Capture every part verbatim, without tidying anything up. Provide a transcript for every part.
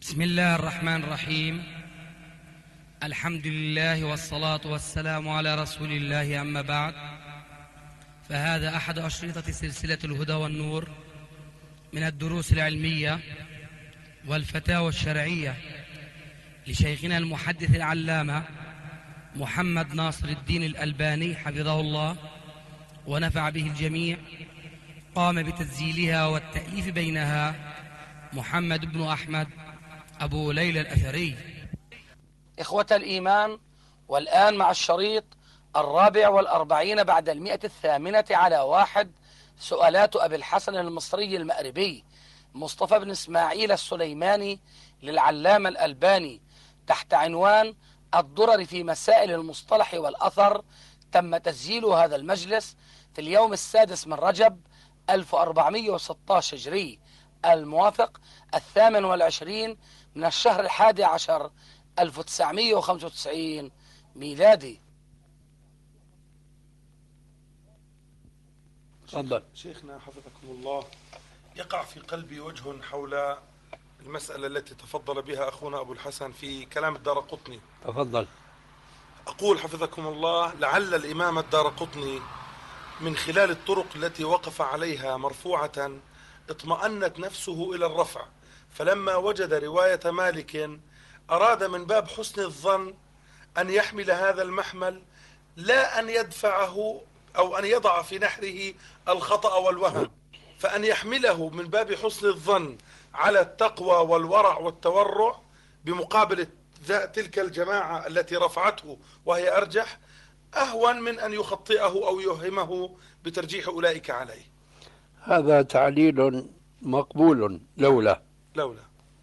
بسم الله الرحمن الرحيم. الحمد لله والصلاة والسلام على رسول الله، أما بعد، فهذا أحد أشرطة سلسلة الهدى والنور من الدروس العلمية والفتاوى الشرعية لشيخنا المحدث العلامة محمد ناصر الدين الألباني حفظه الله ونفع به الجميع. قام بتسجيلها والتأليف بينها محمد بن أحمد أبو ليلى الأثري. إخوة الإيمان، والآن مع الشريط الرابع والأربعين بعد المئة الثامنة على واحد، سؤالات أبي الحسن المصري المأربي مصطفى بن إسماعيل السليماني للعلامة الألباني تحت عنوان الضرر في مسائل المصطلح والأثر. تم تسجيل هذا المجلس في اليوم السادس من رجب ألف وأربعمئة وستة عشر هجري، الموافق الثامن والعشرين من الشهر الحادي عشر ألف وتسعمئة وخمسة وتسعين ميلادي. تفضل شيخنا حفظكم الله. يقع في قلبي وجه حول المسألة التي تفضل بها أخونا أبو الحسن في كلام الدارقطني. تفضل. أقول حفظكم الله: لعل الإمام الدارقطني من خلال الطرق التي وقف عليها مرفوعة اطمأنت نفسه إلى الرفع، فلما وجد رواية مالك أراد من باب حسن الظن أن يحمل هذا المحمل، لا أن يدفعه أو أن يضع في نحره الخطأ والوهم، فأن يحمله من باب حسن الظن على التقوى والورع والتورع بمقابل تلك الجماعة التي رفعته وهي أرجح، أهون من أن يخطئه أو يوهمه بترجيح أولئك عليه. هذا تعليل مقبول لولا لولا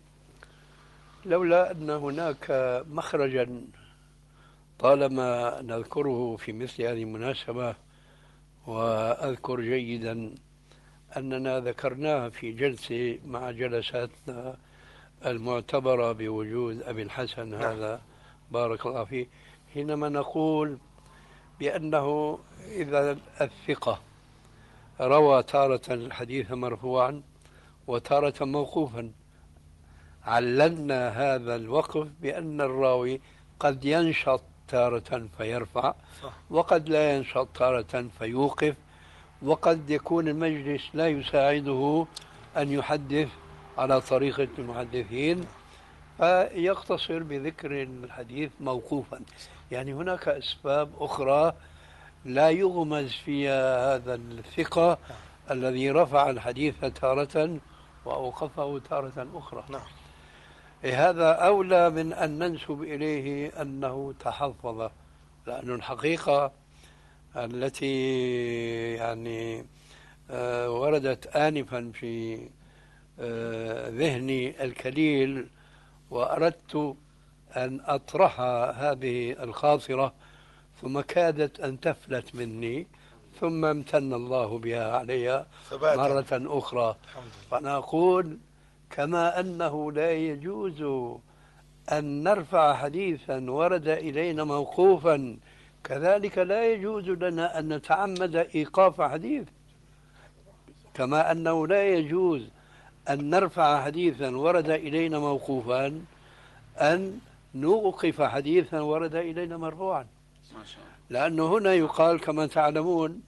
لولا أن هناك مخرجا طالما نذكره في مثل هذه المناسبة، وأذكر جيدا أننا ذكرناها في جلسة مع جلساتنا المعتبرة بوجود أبي الحسن هذا بارك الله فيه، حينما نقول بأنه إذا الثقة روى تارة الحديث مرفوعا وتارة موقوفا، عللنا هذا الوقف بأن الراوي قد ينشط تارة فيرفع، وقد لا ينشط تارة فيوقف، وقد يكون المجلس لا يساعده أن يحدث على طريقة المحدثين فيقتصر بذكر الحديث موقوفا. يعني هناك أسباب أخرى لا يغمز فيها هذا الثقة الذي رفع الحديث تارة وأوقفه تارة أخرى. نعم. هذا أولى من أن ننسب إليه أنه تحفظ، لأن الحقيقة التي يعني آه وردت آنفا في آه ذهني الكليل، وأردت أن أطرح هذه الخاطرة ثم كادت أن تفلت مني، ثم امتن الله بها علي مرة أخرى. فأنا أقول كما أنه لا يجوز أن نرفع حديثا ورد إلينا موقوفا، كذلك لا يجوز لنا أن نتعمد إيقاف حديث، كما أنه لا يجوز أن نرفع حديثا ورد إلينا موقوفا أن نوقف حديثا ورد إلينا مرفوعا. لأنه هنا يقال كما تعلمون،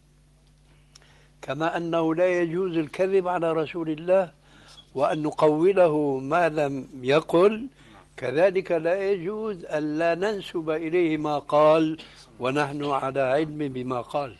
كما أنه لا يجوز الكذب على رسول الله وأن نقوله ما لم يقل، كذلك لا يجوز أن لا ننسب إليه ما قال ونحن على علم بما قال.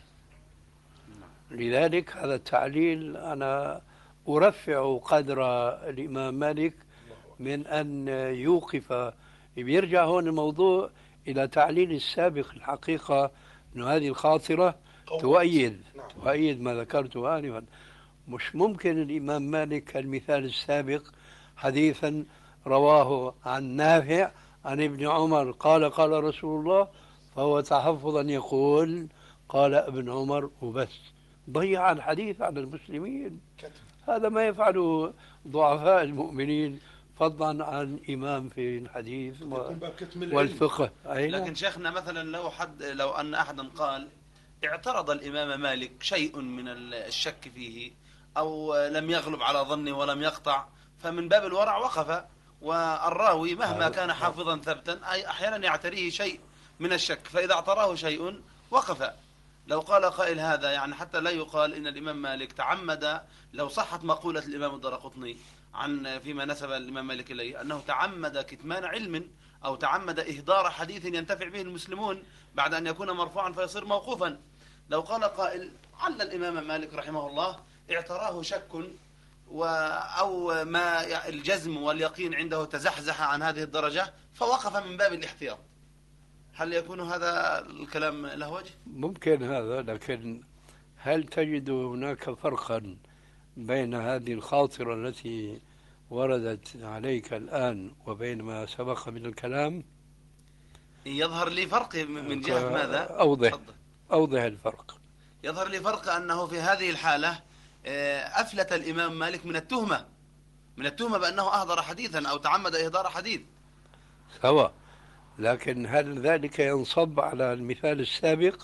لذلك هذا التعليل أنا أرفع قدر الإمام مالك من أن يوقف. بيرجع هون الموضوع إلى تعليل السابق. الحقيقة أن هذه الخاطرة تؤيد تؤيد ما ذكرته آنفا. مش ممكن الإمام مالك كالمثال السابق حديثا رواه عن نافع عن ابن عمر قال قال رسول الله، فهو تحفظا يقول قال ابن عمر وبس، ضيع الحديث على المسلمين. هذا ما يفعله ضعفاء المؤمنين، فضلا عن إمام في الحديث والفقه. لكن شيخنا مثلا لو حد لو أن أحدا قال اعترض الإمام مالك شيء من الشك فيه أو لم يغلب على ظنه ولم يقطع، فمن باب الورع وقف والراوي مهما كان حافظا ثبتا أي أحيانا يعتريه شيء من الشك، فإذا اعتراه شيء وقف. لو قال قائل هذا يعني حتى لا يقال إن الإمام مالك تعمد، لو صحت مقولة الإمام الدارقطني عن فيما نسب الإمام مالك إليه أنه تعمد كتمان علم أو تعمد إهدار حديث ينتفع به المسلمون بعد أن يكون مرفوعا فيصير موقوفا. لو قال قائل عل الإمام مالك رحمه الله اعتراه شك و أو ما الجزم واليقين عنده تزحزح عن هذه الدرجة فوقف من باب الاحتياط، هل يكون هذا الكلام له وجه؟ ممكن هذا، لكن هل تجد هناك فرقا بين هذه الخاطرة التي وردت عليك الآن وبين ما سبق من الكلام؟ يظهر لي فرق من جهة ماذا؟ أوضح تفضل. أوضح الفرق. يظهر لي فرق أنه في هذه الحالة أفلت الإمام مالك من التهمة من التهمة بأنه أهدر حديثا أو تعمد إهدار حديث سواء، لكن هل ذلك ينصب على المثال السابق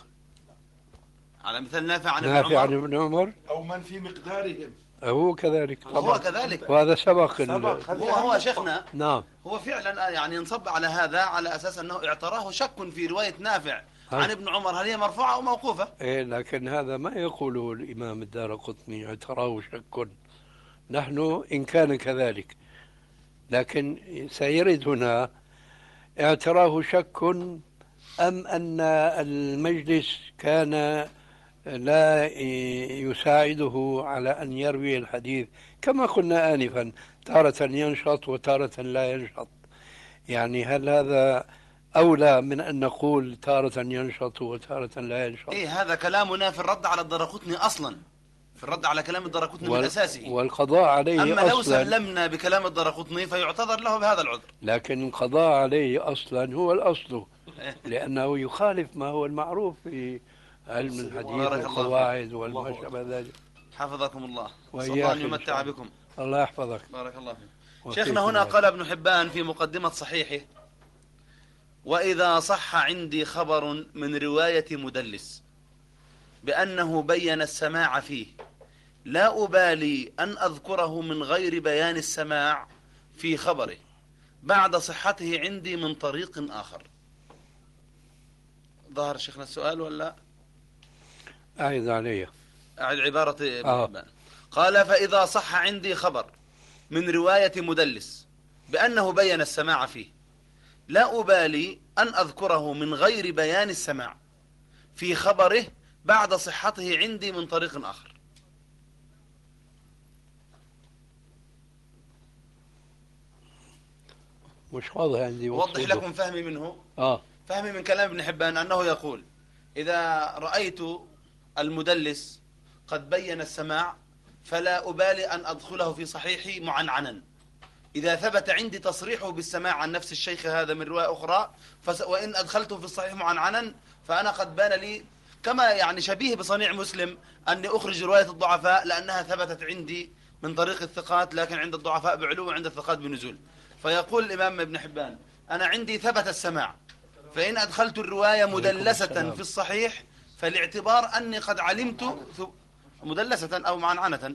على مثال نافع عن ابن نافع عن عمر ابن عمر أو من في مقدارهم؟ هو كذلك هو كذلك وهذا سبق ال- سبق. هو هو شيخنا نعم. هو فعلا يعني ينصب على هذا على أساس أنه اعتراه شك في رواية نافع عن ابن عمر هل هي مرفوعة أو موقوفة؟ إيه، لكن هذا ما يقوله الإمام الدارقطني اعتراه شك. نحن إن كان كذلك، لكن سيرد هنا اعتراه شك أم أن المجلس كان لا يساعده على أن يروي الحديث كما قلنا آنفا، تارة ينشط وتارة لا ينشط. يعني هل هذا أولى من أن نقول تارة ينشط وتارة لا ينشط؟ إيه، هذا كلامنا في الرد على الدارقطني أصلا، في الرد على كلام الدارقطني وال... من أساسه. والقضاء عليه أما أصلا، لو سلمنا بكلام الدارقطني فيعتذر له بهذا العذر. لكن القضاء عليه أصلا هو الأصل، لأنه يخالف ما هو المعروف في علم الحديث والقواعد وما شابه ذلك. حفظكم الله، وإياك صلى الله أن إن يمتع شاء الله. بكم. الله يحفظك. بارك الله فيك. وفيكم شيخنا هنا الله. قال ابن حبان في مقدمة صحيحه: وإذا صح عندي خبر من رواية مدلس بأنه بين السماع فيه لا أبالي أن أذكره من غير بيان السماع في خبره بعد صحته عندي من طريق آخر. ظهر شيخنا السؤال ولا أعيد علي؟ أعد عبارة ابن آه. حبان. قال: فإذا صح عندي خبر من رواية مدلس بأنه بين السماع فيه لا أبالي أن أذكره من غير بيان السماع في خبره بعد صحته عندي من طريق آخر. مش واضح عندي. أوضح لكم فهمي منه. آه. فهمي من كلام ابن حبان أنه يقول: إذا رأيت المدلس قد بين السماع فلا أبالي أن أدخله في صحيحي معنعنا. إذا ثبت عندي تصريحه بالسماع عن نفس الشيخ هذا من رواية أخرى فس وإن أدخلته في الصحيح معنعنا فأنا قد بان لي كما يعني شبيه بصنيع مسلم أني أخرج رواية الضعفاء لأنها ثبتت عندي من طريق الثقات، لكن عند الضعفاء بعلو وعند الثقات بنزول. فيقول الإمام ابن حبان: أنا عندي ثبت السماع، فإن أدخلت الرواية مدلسة في الصحيح فالاعتبار أني قد علمت مدلسة أو معنعنة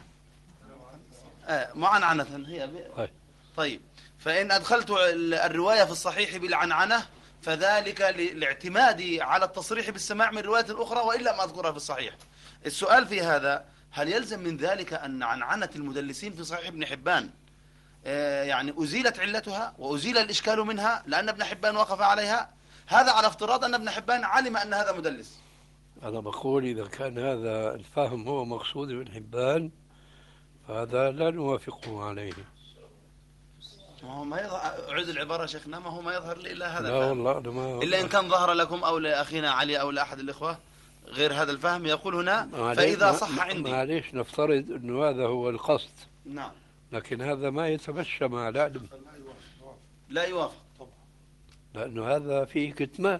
آه معنعنة هي ب... طيب، فإن أدخلت الرواية في الصحيح بالعنعنة فذلك لاعتمادي على التصريح بالسماع من رواية أخرى وإلا ما أذكرها في الصحيح. السؤال في هذا: هل يلزم من ذلك أن عنعنة المدلسين في صحيح ابن حبان آه يعني أزيلت علتها وأزيل الإشكال منها لأن ابن حبان وقف عليها؟ هذا على افتراض أن ابن حبان علم أن هذا مدلس. أنا بقول إذا كان هذا الفهم هو مقصود ابن حبان فهذا لا نوافقه عليه. ما هو ما يظهر، أعيد العبارة شيخنا، ما هو ما يظهر لي إلا هذا لا الفهم. والله أنا ما إلا إن كان ظهر لكم أو لأخينا علي أو لأحد الإخوة غير هذا الفهم. يقول هنا: فإذا صح عندي. معليش نفترض أنه هذا هو القصد. نعم. لكن هذا ما يتمشى مع العلم. لا يوافق. لأنه هذا فيه كتمان،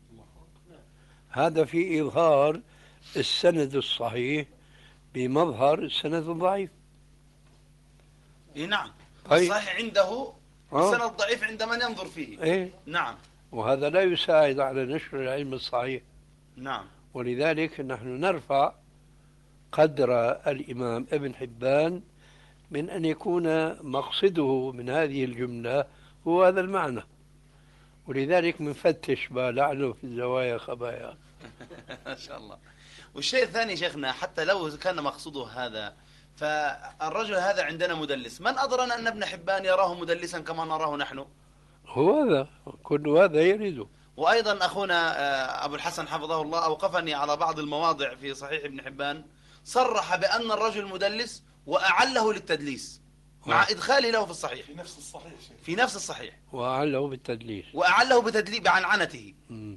هذا فيه إظهار السند الصحيح بمظهر السند الضعيف. إيه نعم. طيب. الصحيح عنده السند الضعيف عند من ينظر فيه. إيه؟ نعم. وهذا لا يساعد على نشر العلم الصحيح. نعم. ولذلك نحن نرفع قدر الإمام ابن حبان من أن يكون مقصده من هذه الجملة هو هذا المعنى، ولذلك منفتش لعله في الزوايا خبايا. ما شاء الله. والشيء الثاني شيخنا، حتى لو كان مقصوده هذا، فالرجل هذا عندنا مدلس، من أضرنا أن ابن حبان يراه مدلسا كما نراه نحن؟ هو هذا، كل هذا يريده. وأيضا أخونا أبو الحسن حفظه الله أوقفني على بعض المواضع في صحيح ابن حبان، صرح بأن الرجل مدلس وأعله للتدليس مع إدخاله له في الصحيح، في نفس الصحيح شيخ. في نفس الصحيح، وأعله بالتدليس، وأعله بتدليس بعنعنته.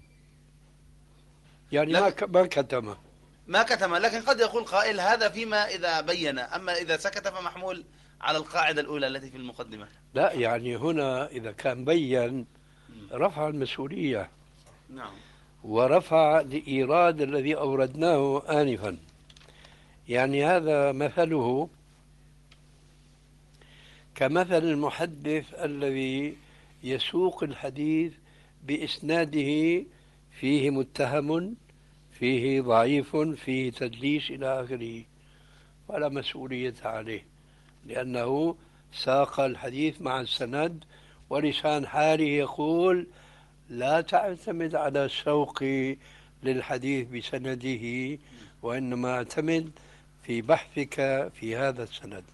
يعني ما ك- ما كتمه ما كتم. لكن قد يقول قائل هذا فيما إذا بين، أما إذا سكت فمحمول على القاعدة الأولى التي في المقدمة. لا، يعني هنا إذا كان بين رفع المسؤولية نعم. ورفع الإيراد الذي أوردناه آنفا. يعني هذا مثله كمثل المحدث الذي يسوق الحديث بإسناده فيه متهم، فيه ضعيف، فيه تدليس إلى آخره، ولا مسؤولية عليه، لأنه ساق الحديث مع السند، ولسان حاله يقول لا تعتمد على السوق للحديث بسنده، وإنما اعتمد في بحثك في هذا السند.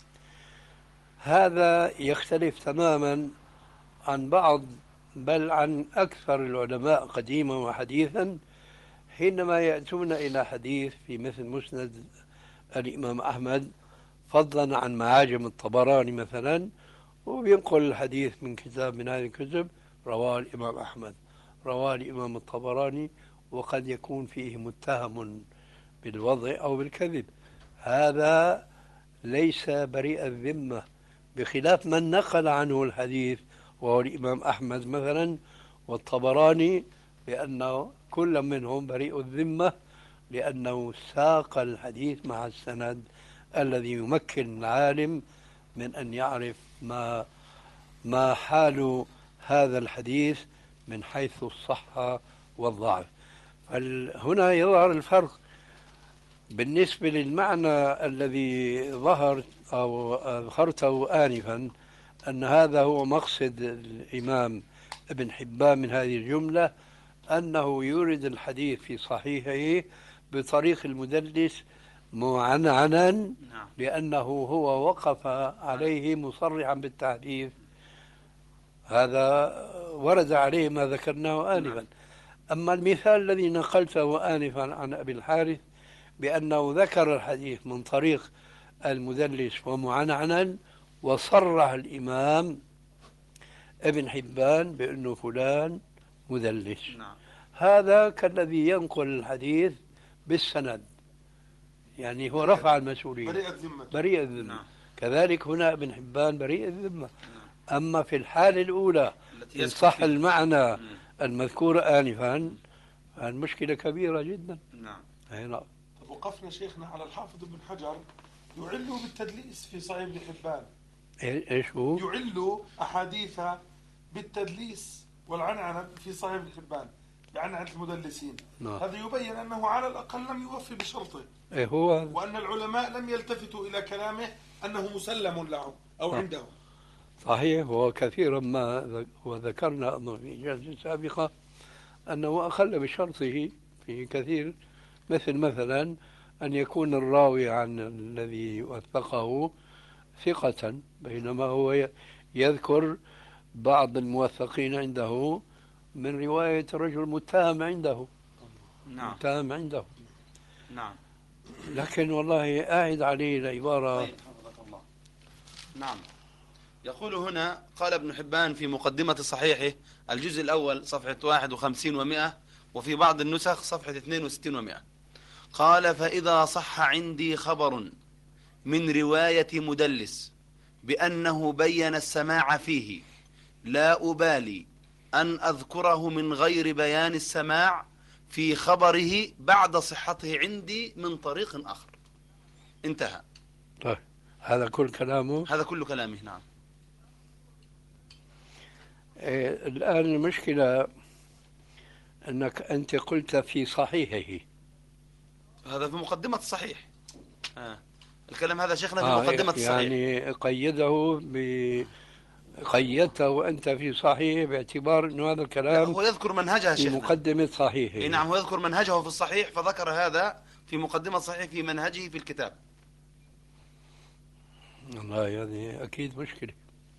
هذا يختلف تماما عن بعض، بل عن أكثر العلماء قديما وحديثا، حينما يأتون إلى حديث في مثل مسند الإمام أحمد، فضلا عن معاجم الطبراني مثلا، وينقل الحديث من كتاب من هذه الكتب، رواه الإمام أحمد، رواه الإمام الطبراني، وقد يكون فيه متهم بالوضع أو بالكذب. هذا ليس بريء الذمة، بخلاف من نقل عنه الحديث وهو الإمام أحمد مثلا والطبراني، لأنه كل منهم بريء الذمة، لأنه ساق الحديث مع السند الذي يمكن العالم من أن يعرف ما ما حال هذا الحديث من حيث الصحة والضعف. هنا يظهر الفرق بالنسبة للمعنى الذي ظهر أو أظهرته آنفا، أن هذا هو مقصد الإمام ابن حبان من هذه الجملة، أنه يورد الحديث في صحيحه بطريق المدلس معنعنا، لأنه هو وقف عليه مصرحا بالتحديث. هذا ورد عليه ما ذكرناه آنفا. أما المثال الذي نقلته آنفا عن أبي الحارث بأنه ذكر الحديث من طريق المدلس ومعنعنا، وصرح الإمام ابن حبان بأنه فلان مدلس، نعم. هذا كالذي ينقل الحديث بالسند، يعني هو رفع المسؤولية، بريء الذمة، بريء الذمة. نعم. كذلك هنا ابن حبان بريء الذمة. أما في الحالة الأولى التي إن صح فيها المعنى مم. المذكور آنفا، المشكلة كبيرة جدا. نعم. أي نعم. وقفنا شيخنا على الحافظ ابن حجر يعل بالتدليس في صحيح ابن حبان، إيه- ايش هو؟ يعل أحاديث بالتدليس والعنعنة في صحيح ابن حبان بعنعنة المدلسين. نعم. هذا يبين أنه على الأقل لم يوفي بشرطه، إيه هو هذا. وأن العلماء لم يلتفتوا إلى كلامه أنه مسلم لهم أو نعم. عندهم. صحيح، وكثيرا ما ذ- وذكرنا أظن في جلسة سابقة أنه أخل بشرطه في كثير، مثل مثلا أن يكون الراوي عن الذي وثقه ثقة، بينما هو ي- يذكر بعض الموثقين عنده من رواية رجل متهم عنده، نعم. متهم عنده. نعم. لكن والله أعد عليه العبارة. طيب حفظك الله. نعم. يقول هنا قال ابن حبان في مقدمة صحيحه الجزء الأول صفحة واحد وخمسين ومئة، وفي بعض النسخ صفحة اثنين وستين ومئة، قال: فإذا صح عندي خبر من رواية مدلس بأنه بين السماع فيه، لا أبالي أن أذكره من غير بيان السماع في خبره بعد صحته عندي من طريق آخر. انتهى. طيب هذا كل كلامه. هذا كل كلامه. نعم. إيه، الآن المشكلة أنك أنت قلت في صحيحه. هذا في مقدمة الصحيح. آه. الكلام هذا شيخنا في آه مقدمة الصحيح. يعني قيده ب قيدته أنت في صحيح باعتبار أنه هذا لا، الكلام هو يذكر منهجها في شيخنا. مقدمة اي صحيح. نعم، هو يذكر منهجه في الصحيح فذكر هذا في مقدمة صحيح في منهجه في الكتاب. والله يعني أكيد مشكلة.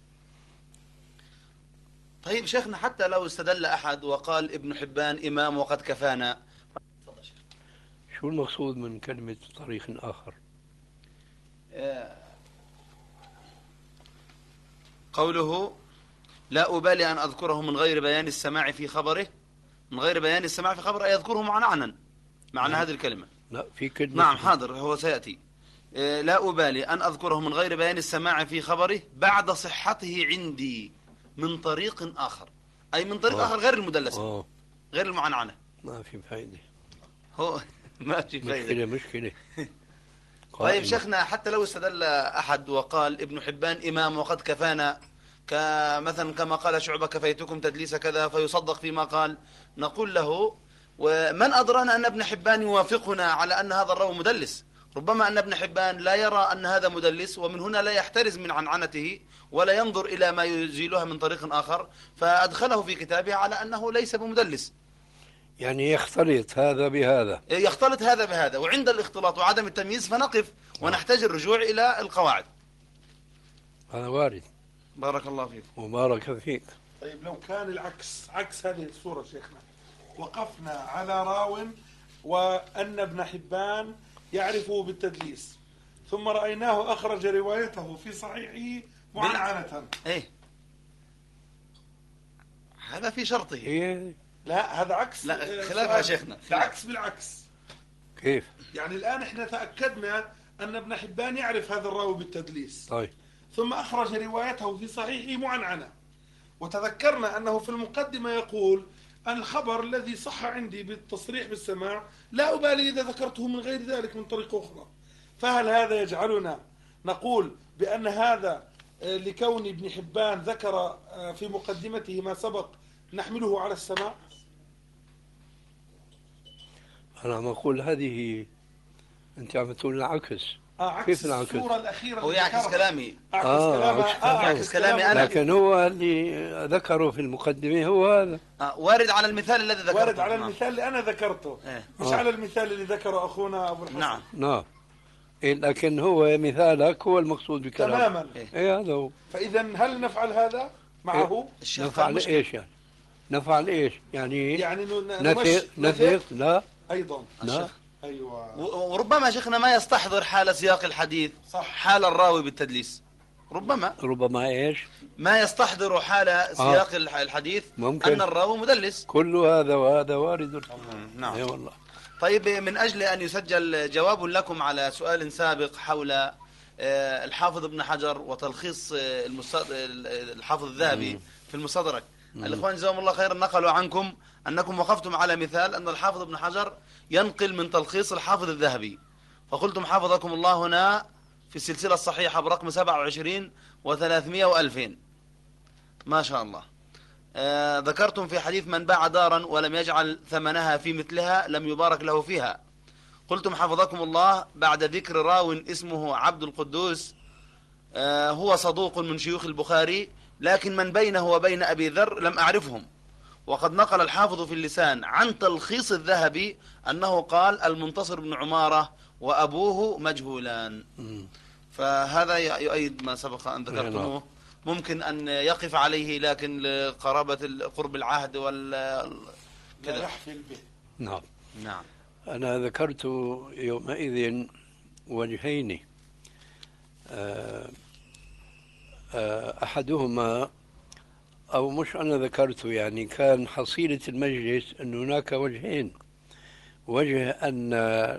طيب شيخنا، حتى لو استدل أحد وقال ابن حبان إمام وقد كفانا. شو المقصود من كلمة طريق آخر؟ قوله لا أبالي أن أذكره من غير بيان السماع في خبره، من غير بيان السماع في خبره أي يذكره معنى معنى هذه الكلمة. لا في كلمة. نعم حاضر، هو سيأتي. لا أبالي أن أذكره من غير بيان السماع في خبره بعد صحته عندي من طريق آخر، أي من طريق أوه. آخر غير المدلسة، أوه. غير المعنعنة. ما في فايدة. هو ما في فايدة. مشكلة مشكلة. طيب شيخنا، حتى لو استدل أحد وقال ابن حبان إمام وقد كفانا، كمثلا كما قال شعبة كفيتكم تدليس كذا، فيصدق فيما قال، نقول له ومن أدرانا أن ابن حبان يوافقنا على أن هذا الراوي مدلس؟ ربما أن ابن حبان لا يرى أن هذا مدلس، ومن هنا لا يحترز من عنعنته ولا ينظر إلى ما يزيلها من طريق آخر، فأدخله في كتابه على أنه ليس بمدلس. يعني يختلط هذا بهذا، يختلط هذا بهذا، وعند الاختلاط وعدم التمييز فنقف ونحتاج الرجوع إلى القواعد. هذا وارد. بارك الله فيك. وبارك فيك. طيب لو كان العكس، عكس هذه الصورة شيخنا، وقفنا على راو وأن ابن حبان يعرفه بالتدليس، ثم رأيناه أخرج روايته في صحيحه معنعنة. ايه هذا في شرطه. إيه؟ لا هذا عكس. لا خلاف يا شيخنا، العكس بالعكس. كيف؟ يعني الآن احنا تأكدنا أن ابن حبان يعرف هذا الراوي بالتدليس، طيب ثم أخرج روايته في صحيحه معنعنة، وتذكرنا أنه في المقدمة يقول الخبر الذي صح عندي بالتصريح بالسماع لا أبالي إذا ذكرته من غير ذلك من طريق أخرى. فهل هذا يجعلنا نقول بأن هذا لكون ابن حبان ذكر في مقدمته ما سبق نحمله على السماع؟ أنا عم أقول هذه أنت عم تقول العكس. آه عكس كيف العكس؟ الصورة الأخيرة هو يعكس كلامي. أعكس آه كلامه. عكس آه يعكس كلامي أنا. لكن هو اللي ذكره في المقدمة هو هذا. آه وارد على المثال الذي ذكرته. وارد على المثال اللي أنا ذكرته. إيه. مش آه. على المثال اللي ذكره أخونا أبو الحسن. نعم نعم. إيه لكن هو مثالك هو المقصود بكلامه. تماما. إيه هذا هو. فإذا هل نفعل هذا معه؟ الشيخ نفعل مشكلة. إيش يعني؟ نفعل إيش؟ يعني يعني ن- نثق نمشي- نثق لا أيضا. لا. أيوة. و- وربما شيخنا ما يستحضر حال سياق الحديث، صح. حال الراوي بالتدليس، ربما ربما إيش؟ ما يستحضر حال سياق الح- الحديث ممكن. أن الراوي مدلس. كل هذا وهذا وارد. نعم. إيه والله. طيب من أجل أن يسجل جواب لكم على سؤال سابق حول آه، الحافظ ابن حجر وتلخيص آه، المستد... الحافظ الذهبي في المستدرك، الإخوان جزاهم الله خيرا نقلوا عنكم أنكم وقفتم على مثال أن الحافظ ابن حجر ينقل من تلخيص الحافظ الذهبي، فقلتم حافظكم الله هنا في السلسلة الصحيحة برقم سبعة وعشرين وثلاثمائة وألفين، ما شاء الله. آه ذكرتم في حديث من باع دارا ولم يجعل ثمنها في مثلها لم يبارك له فيها، قلتم حفظكم الله بعد ذكر راو اسمه عبد القدوس آه هو صدوق من شيوخ البخاري لكن من بينه وبين أبي ذر لم أعرفهم، وقد نقل الحافظ في اللسان عن تلخيص الذهبي أنه قال المنتصر بن عمارة وأبوه مجهولان. فهذا يؤيد ما سبق أن ذكرتموه، ممكن أن يقف عليه لكن لقرابة قرب العهد وال لا يحفل به. نعم. نعم. أنا ذكرت يومئذ وجهين، أحدهما أو مش أنا ذكرت، يعني كان حصيلة المجلس أن هناك وجهين، وجه أن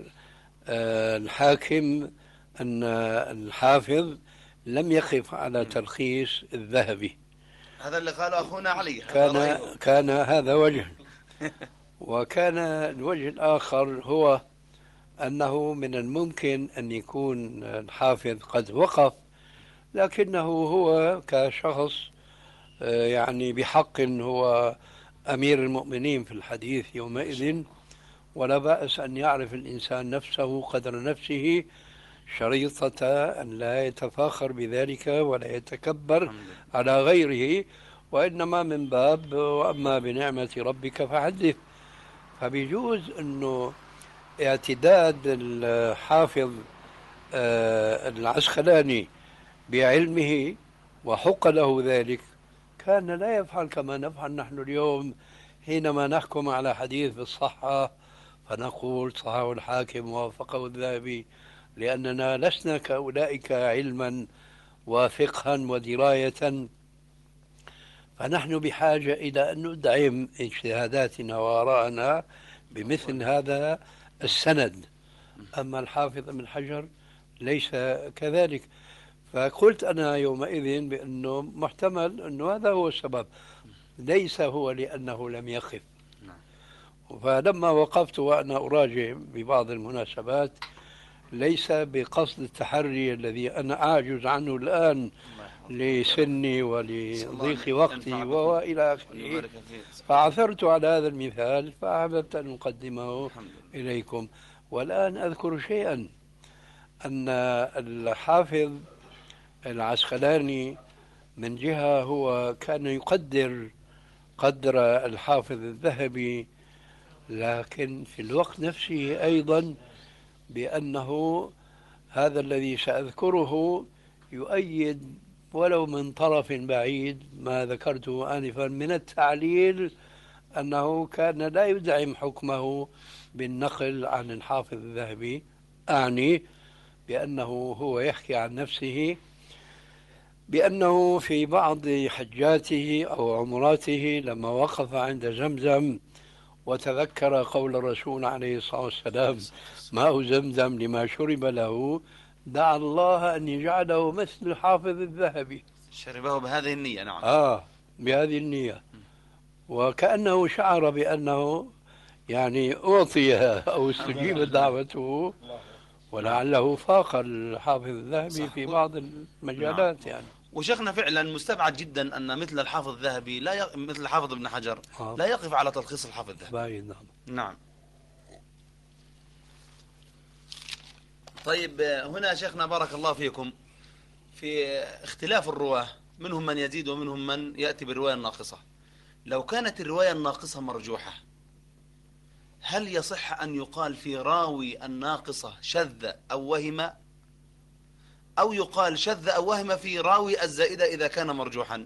الحاكم أن الحافظ لم يقف على تلخيص الذهبي، هذا اللي قاله أخونا علي، كان كان هذا وجه. وكان الوجه الآخر هو أنه من الممكن أن يكون الحافظ قد وقف، لكنه هو كشخص يعني بحق هو أمير المؤمنين في الحديث يومئذ، ولا بأس أن يعرف الإنسان نفسه قدر نفسه شريطة أن لا يتفاخر بذلك ولا يتكبر الحمد لله. على غيره، وإنما من باب وأما بنعمة ربك فحدث. فبيجوز أنه اعتداد الحافظ آه، العسقلاني بعلمه وحق له ذلك، كان لا يفعل كما نفعل نحن اليوم حينما نحكم على حديث بالصحة فنقول صححه الحاكم ووافقه الذهبي، لأننا لسنا كأولئك علما وفقها ودراية، فنحن بحاجة إلى أن ندعم اجتهاداتنا وآراءنا بمثل هذا السند. أما الحافظ ابن حجر ليس كذلك. فقلت أنا يومئذ بأنه محتمل أنه هذا هو السبب، ليس هو لأنه لم يخف. فلما وقفت وأنا أراجع ببعض المناسبات ليس بقصد التحري الذي أنا أعجز عنه الآن لسني ولضيق وقتي وإلى آخره، فعثرت على هذا المثال فأحببت أن أقدمه إليكم. والآن أذكر شيئا، أن الحافظ العسقلاني من جهة هو كان يقدر قدر الحافظ الذهبي، لكن في الوقت نفسه أيضا بأنه هذا الذي سأذكره يؤيد ولو من طرف بعيد ما ذكرته آنفا من التعليل، أنه كان لا يدعم حكمه بالنقل عن الحافظ الذهبي. أعني بأنه هو يحكي عن نفسه بأنه في بعض حجاته أو عمراته لما وقف عند زمزم وتذكر قول الرسول عليه الصلاة والسلام ماء زمزم لما شرب له، دعا الله أن يجعله مثل الحافظ الذهبي. شربه بهذه النية. نعم. آه بهذه النية، وكأنه شعر بأنه يعني أعطي أو استجيب دعوته، ولعله فاق الحافظ الذهبي في بعض المجالات. يعني وشيخنا فعلا مستبعد جدا أن مثل الحافظ الذهبي لا ي... مثل الحافظ ابن حجر آه. لا يقف على تلخيص الحافظ الذهبي. باين. نعم. نعم. طيب هنا شيخنا بارك الله فيكم في اختلاف الرواة، منهم من يزيد ومنهم من يأتي بالرواية الناقصة. لو كانت الرواية الناقصة مرجوحة، هل يصح أن يقال في راوي الناقصة شذ أو وهم، أو يقال شذ أو وهم في راوي الزائدة إذا كان مرجوحا؟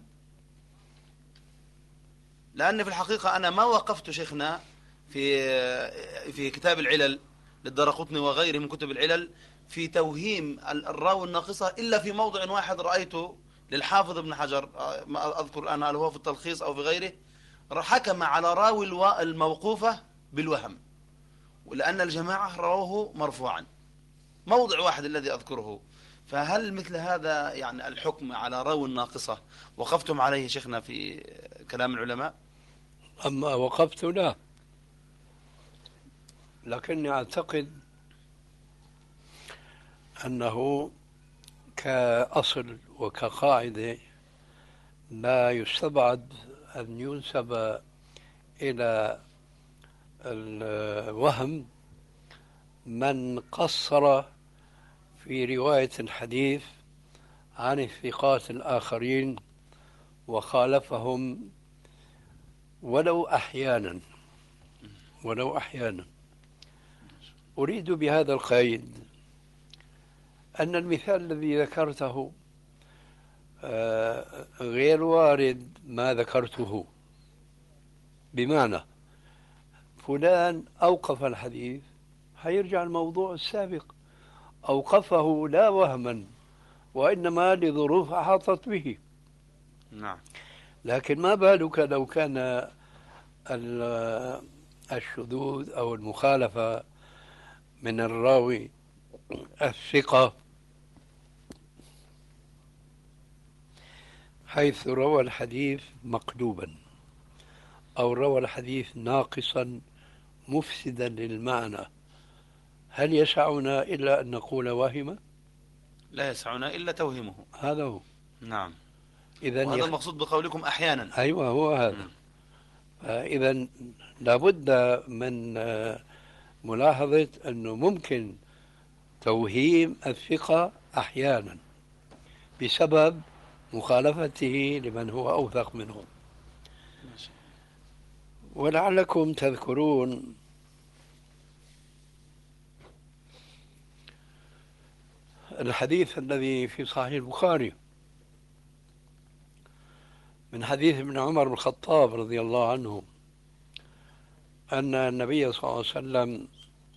لأن في الحقيقة أنا ما وقفت شيخنا في في كتاب العلل للدارقطني وغيره من كتب العلل في توهيم الراوي الناقصة إلا في موضع واحد رأيته للحافظ ابن حجر، ما أذكر الآن هل هو في التلخيص أو في غيره، حكم على راوي الموقوفة بالوهم، ولأن الجماعة رووه مرفوعا. موضع واحد الذي أذكره. فهل مثل هذا يعني الحكم على راوي الناقصة وقفتم عليه شيخنا في كلام العلماء؟ أما وقفت لا، لكني أعتقد أنه كأصل وكقاعدة لا يستبعد أن ينسب إلى الوهم من قصر في رواية الحديث عن الثقات الآخرين وخالفهم ولو أحيانا ولو أحيانا. أريد بهذا القيد أن المثال الذي ذكرته غير وارد ما ذكرته، بمعنى فلان أوقف الحديث، حيرجع الموضوع السابق، أوقفه لا وهما وإنما لظروف أحاطت به. نعم. لكن ما بالك لو كان الشذوذ أو المخالفة من الراوي الثقة حيث روى الحديث مقلوبا أو روى الحديث ناقصا مفسدا للمعنى، هل يسعنا إلا أن نقول واهمة؟ لا يسعنا إلا توهمه. هذا هو. نعم. إذن وهذا يخ... المقصود بقولكم أحيانا. أيوة هو هذا. إذن لابد من ملاحظة أنه ممكن توهيم الثقة أحيانا بسبب مخالفته لمن هو أوثق منه. ولعلكم تذكرون الحديث الذي في صحيح البخاري من حديث ابن عمر بن الخطاب رضي الله عنه أن النبي صلى الله عليه وسلم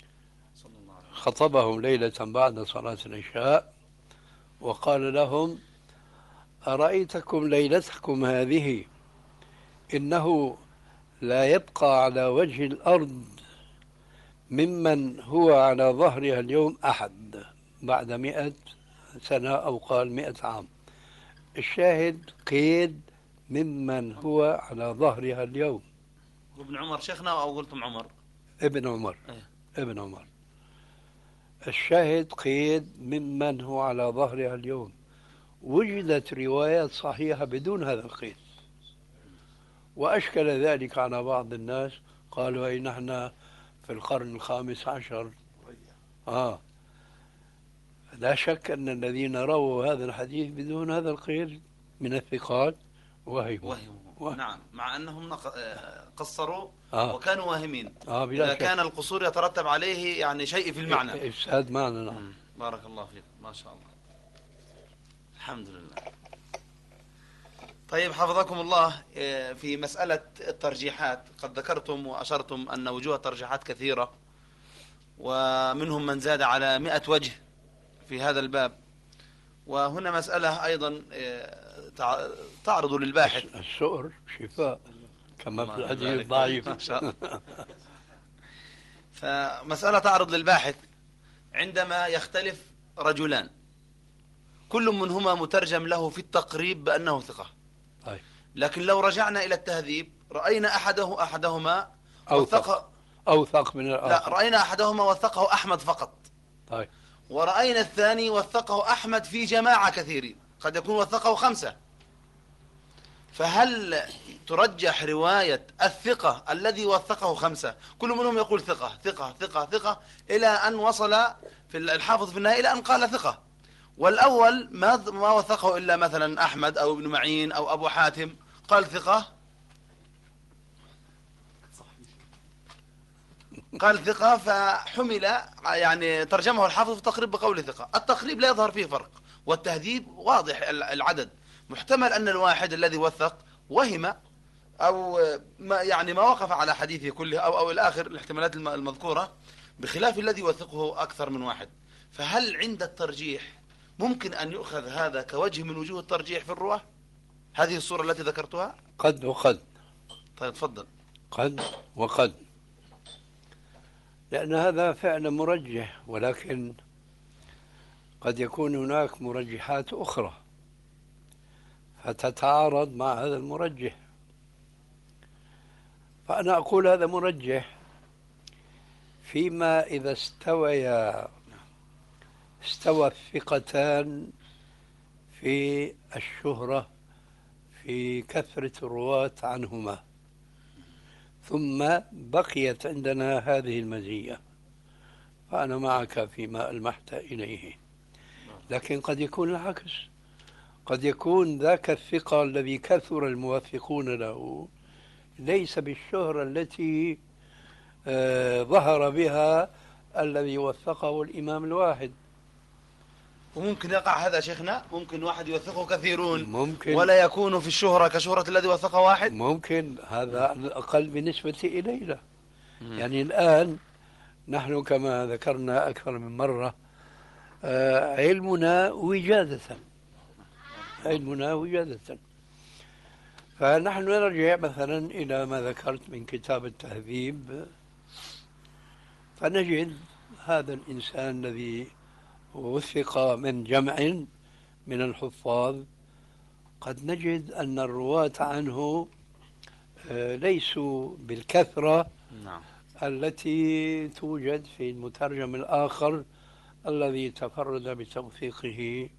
خطبهم ليلة بعد صلاة العشاء وقال لهم: أرأيتكم ليلتكم هذه إنه لا يبقى على وجه الأرض ممن هو على ظهرها اليوم أحد بعد مئة سنة أو قال مئة عام. الشاهد قيد ممن هو على ظهرها اليوم. وابن عمر شيخنا أو قلتم عمر؟ ابن عمر. أيه. ابن عمر. الشاهد قيد ممن هو على ظهرها اليوم. وجدت روايات صحيحة بدون هذا القيد، وأشكل ذلك على بعض الناس، قالوا أي نحن في القرن الخامس عشر. آه لا شك أن الذين رووا هذا الحديث بدون هذا القيد من الثقات وهموا. وهموا. نعم، مع أنهم قصروا آه. وكانوا واهمين. آه إذا كان القصور يترتب عليه يعني شيء في المعنى، إفساد معنى. نعم. بارك الله فيك، ما شاء الله، الحمد لله. طيب حفظكم الله، في مسألة الترجيحات قد ذكرتم وأشرتم أن وجوه الترجيحات كثيرة، ومنهم من زاد على مئة وجه في هذا الباب. وهنا مسألة أيضا تعرض للباحث. السؤر شفاء كما في الحديث الضعيف. فمسألة تعرض للباحث عندما يختلف رجلان كل منهما مترجم له في التقريب بأنه ثقة، طيب. لكن لو رجعنا إلى التهذيب رأينا أحده أحدهما أوثق أوثق من الآخر. لا، رأينا أحدهما وثقه أحمد فقط. طيب. ورأينا الثاني وثقه أحمد في جماعة كثيرين، قد يكون وثقه خمسة. فهل ترجح رواية الثقة الذي وثقه خمسة كل منهم يقول ثقة ثقة ثقة ثقة إلى أن وصل في الحافظ في النهاية إلى أن قال ثقة، والأول ما ما وثقه إلا مثلا أحمد أو ابن معين أو أبو حاتم قال ثقة قال ثقة فحمل يعني ترجمه الحافظ في التقريب بقول ثقة. التقريب لا يظهر فيه فرق، والتهذيب واضح العدد. محتمل أن الواحد الذي وثق وهم أو ما يعني ما وقف على حديثه كله أو أو الآخر الاحتمالات المذكورة، بخلاف الذي يوثقه أكثر من واحد. فهل عند الترجيح ممكن أن يؤخذ هذا كوجه من وجوه الترجيح في الرواة؟ هذه الصورة التي ذكرتها؟ قد وقد. طيب تفضل. قد وقد، لأن هذا فعلا مرجح، ولكن قد يكون هناك مرجحات أخرى فتتعارض مع هذا المرجح. فأنا أقول هذا مرجح فيما إذا استويا استوى الثقتان في الشهرة في كثرة الرواة عنهما، ثم بقيت عندنا هذه المزية، فأنا معك فيما ألمحت إليه. لكن قد يكون العكس، قد يكون ذاك الثقة الذي كثر الموثقون له ليس بالشهرة التي آه ظهر بها الذي وثقه الإمام الواحد. وممكن يقع هذا شيخنا، ممكن واحد يوثقه كثيرون ممكن، ولا يكون في الشهرة كشهرة الذي وثقه واحد. ممكن، هذا على الأقل بالنسبة إلينا. يعني الآن نحن كما ذكرنا أكثر من مرة آه علمنا وجادة، علمنا وجادة. فنحن نرجع مثلا إلى ما ذكرت من كتاب التهذيب، فنجد هذا الإنسان الذي وثق من جمع من الحفاظ، قد نجد أن الرواة عنه ليسوا بالكثرة نعم. التي توجد في المترجم الآخر الذي تفرد بتوثيقه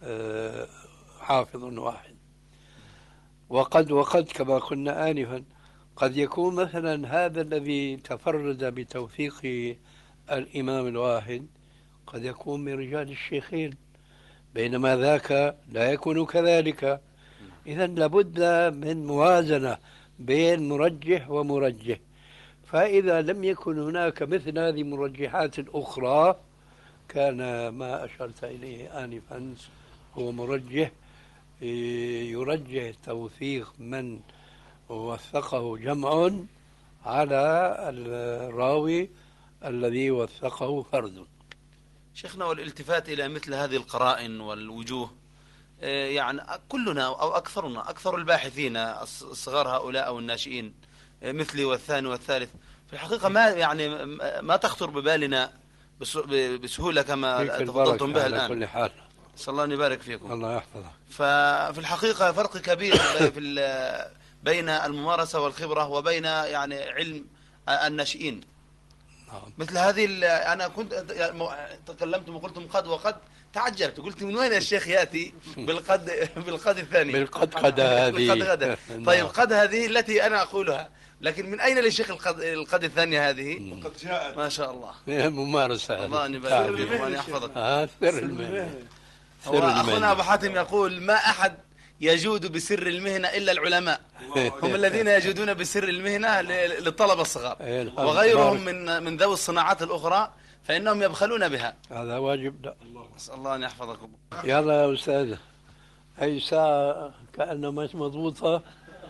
حافظ واحد. وقد وقد كما قلنا آنفا قد يكون مثلا هذا الذي تفرد بتوثيق الإمام الواحد قد يكون من رجال الشيخين، بينما ذاك لا يكون كذلك. إذا لابد من موازنة بين مرجح ومرجح. فإذا لم يكن هناك مثل هذه المرجحات الأخرى، كان ما أشرت إليه آنفا هو مرجح يرجح توثيق من وثقه جمع على الراوي الذي وثقه فرد. شيخنا، والالتفات إلى مثل هذه القرائن والوجوه، يعني كلنا أو أكثرنا أكثر الباحثين الصغار هؤلاء أو الناشئين مثلي والثاني والثالث في الحقيقة ما يعني ما تخطر ببالنا بسهولة كما تفضلتم بها الآن. كل حال. صلى الله أن يبارك فيكم. الله يحفظك. ففي الحقيقة فرق كبير في بين الممارسة والخبرة وبين يعني علم الناشئين. مثل هذه أنا كنت تكلمتم وقلتم قد وقد، تعجبت قلت من وين الشيخ يأتي بالقد بالقد الثاني بالقد قد هذه. طيب قد هذه التي أنا أقولها، لكن من أين للشيخ القد القد الثانية هذه؟ قد جاءت ما شاء الله. ممارسة. الله أن يبارك فيكم وأن يحفظك. آه سر المهنة. أخونا أبو حاتم يقول ما أحد يجود بسر المهنة إلا العلماء، هم الذين يجودون بسر المهنة للطلبة الصغار، وغيرهم من من ذوي الصناعات الأخرى فإنهم يبخلون بها. هذا واجب. لا أسأل الله أن يحفظكم. يلا يا أستاذ، أي ساعة كأنها مش مضبوطة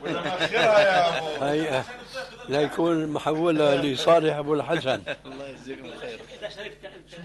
هي لا يكون محولة لصالح أبو الحسن. الله يجزيكم خير. إذا شربت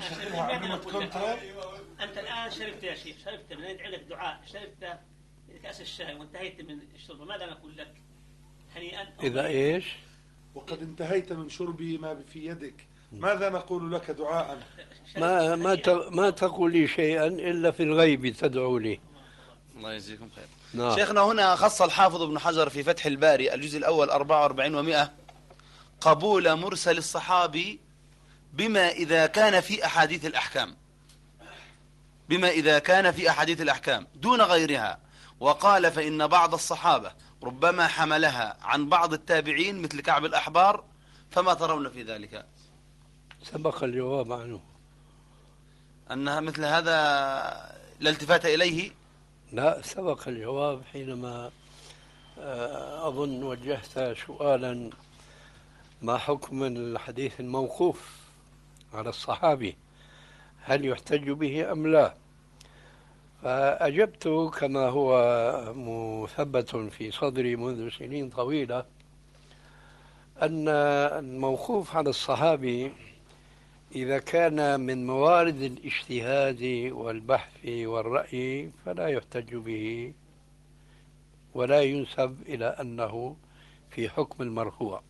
أنت الآن شربت يا شيخ، شربت من ندعي لك دعاء، شربت كأس الشاي وانتهيت من الشرب، ماذا نقول لك؟ هنيئا. إذا إيش؟ وقد انتهيت من شرب ما في يدك، ماذا نقول لك دعاء؟ ما ما ما تقول لي شيئا إلا في الغيب تدعو لي. الله يجزيكم خير. نعم. شيخنا هنا خص الحافظ ابن حجر في فتح الباري الجزء الأول أربعة وأربعين ومئة قبول مرسل الصحابي بما إذا كان في أحاديث الأحكام، بما إذا كان في أحاديث الأحكام دون غيرها، وقال فإن بعض الصحابة ربما حملها عن بعض التابعين مثل كعب الأحبار، فما ترون في ذلك؟ سبق الجواب عنه. أنها مثل هذا لا التفات إليه؟ لا، سبق الجواب حينما أظن وجهت سؤالا ما حكم الحديث الموقوف على الصحابي، هل يحتج به أم لا؟ فأجبت كما هو مثبت في صدري منذ سنين طويلة أن الموقوف على الصحابي إذا كان من موارد الاجتهاد والبحث والرأي فلا يحتج به ولا ينسب إلى أنه في حكم المرفوع،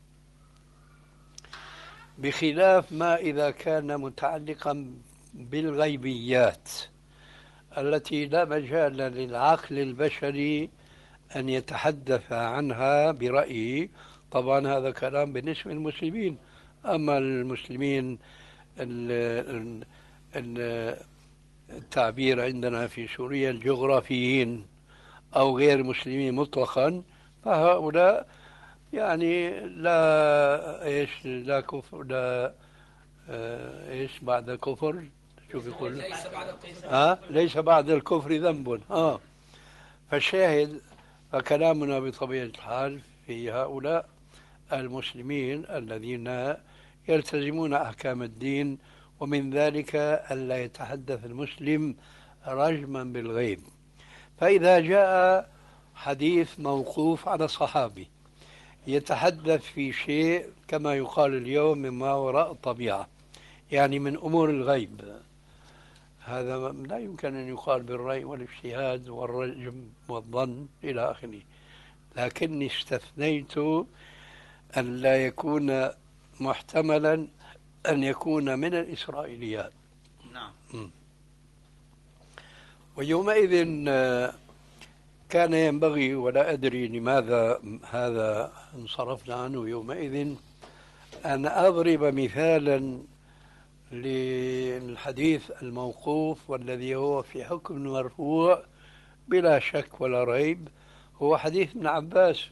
بخلاف ما إذا كان متعلقا بالغيبيات التي لا مجال للعقل البشري أن يتحدث عنها برأيه. طبعا هذا كلام بالنسبة للمسلمين، أما المسلمين التعبير عندنا في سوريا الجغرافيين أو غير المسلمين مطلقا، فهؤلاء يعني لا إيش لا كفر لا إيش بعد كفر شوف يقول ليس بعد ها ليس بعد الكفر ذنب. اه فالشاهد فكلامنا بطبيعة الحال في هؤلاء المسلمين الذين يلتزمون أحكام الدين، ومن ذلك ألا يتحدث المسلم رجما بالغيب. فإذا جاء حديث موقوف على صحابي يتحدث في شيء كما يقال اليوم مما وراء الطبيعة، يعني من أمور الغيب، هذا لا يمكن أن يقال بالرأي والاجتهاد والرجم والظن إلى آخره، لكني استثنيت أن لا يكون محتملا أن يكون من الإسرائيليات. نعم. ويومئذ كان ينبغي، ولا أدري لماذا هذا انصرفنا عنه يومئذ، أن أضرب مثالا للحديث الموقوف والذي هو في حكم المرفوع بلا شك ولا ريب، هو حديث ابن عباس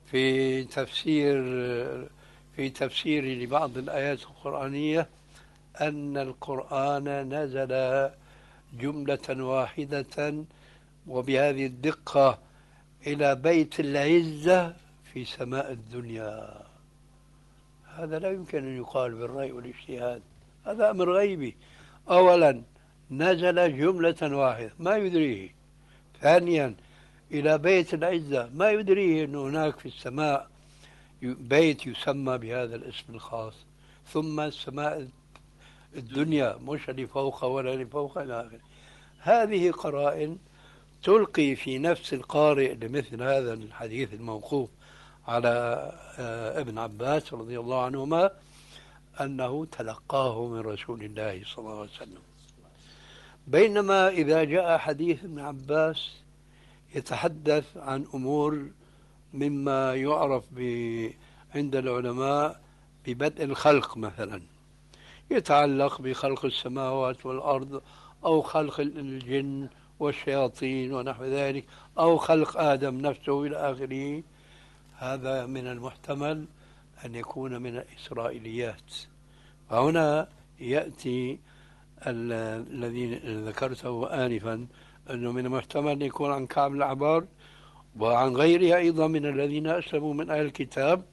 في تفسير في تفسير لبعض الآيات القرآنية أن القرآن نزل جملة واحدة وبهذه الدقة إلى بيت العزة في سماء الدنيا. هذا لا يمكن أن يقال بالرأي والاجتهاد، هذا أمر غيبي. أولا نزل جملة واحدة ما يدريه. ثانيا إلى بيت العزة ما يدريه أن هناك في السماء بيت يسمى بهذا الاسم الخاص. ثم السماء الدنيا مش اللي فوق ولا اللي فوق إلى آخره. هذه قرائن تلقي في نفس القارئ لمثل هذا الحديث الموقوف على ابن عباس رضي الله عنهما أنه تلقاه من رسول الله صلى الله عليه وسلم. بينما إذا جاء حديث ابن عباس يتحدث عن أمور مما يعرف عند العلماء ببدء الخلق مثلا، يتعلق بخلق السماوات والأرض أو خلق الجن والشياطين ونحو ذلك، أو خلق آدم نفسه إلى آخره، هذا من المحتمل أن يكون من الإسرائيليات. فهنا يأتي الذي ذكرته آنفا أنه من المحتمل أن يكون عن كعب الأحبار وعن غيرها أيضا من الذين أسلموا من أهل الكتاب.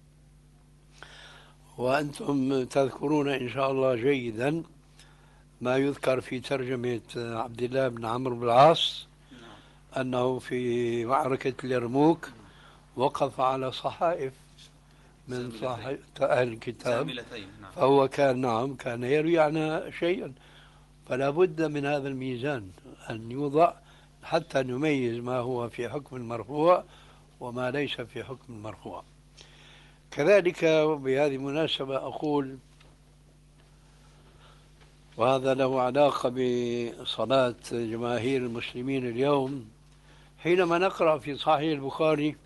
وأنتم تذكرون إن شاء الله جيدا ما يذكر في ترجمة عبد الله بن عمرو بن العاص أنه في معركة اليرموك وقف على صحائف من صحائف أهل الكتاب، فهو كان نعم كان يروي عنها شيئا. فلا بد من هذا الميزان أن يوضع حتى نميز ما هو في حكم المرفوع وما ليس في حكم المرفوع. كذلك بهذه المناسبة أقول، وهذا له علاقة بصلاة جماهير المسلمين اليوم، حينما نقرأ في صحيح البخاري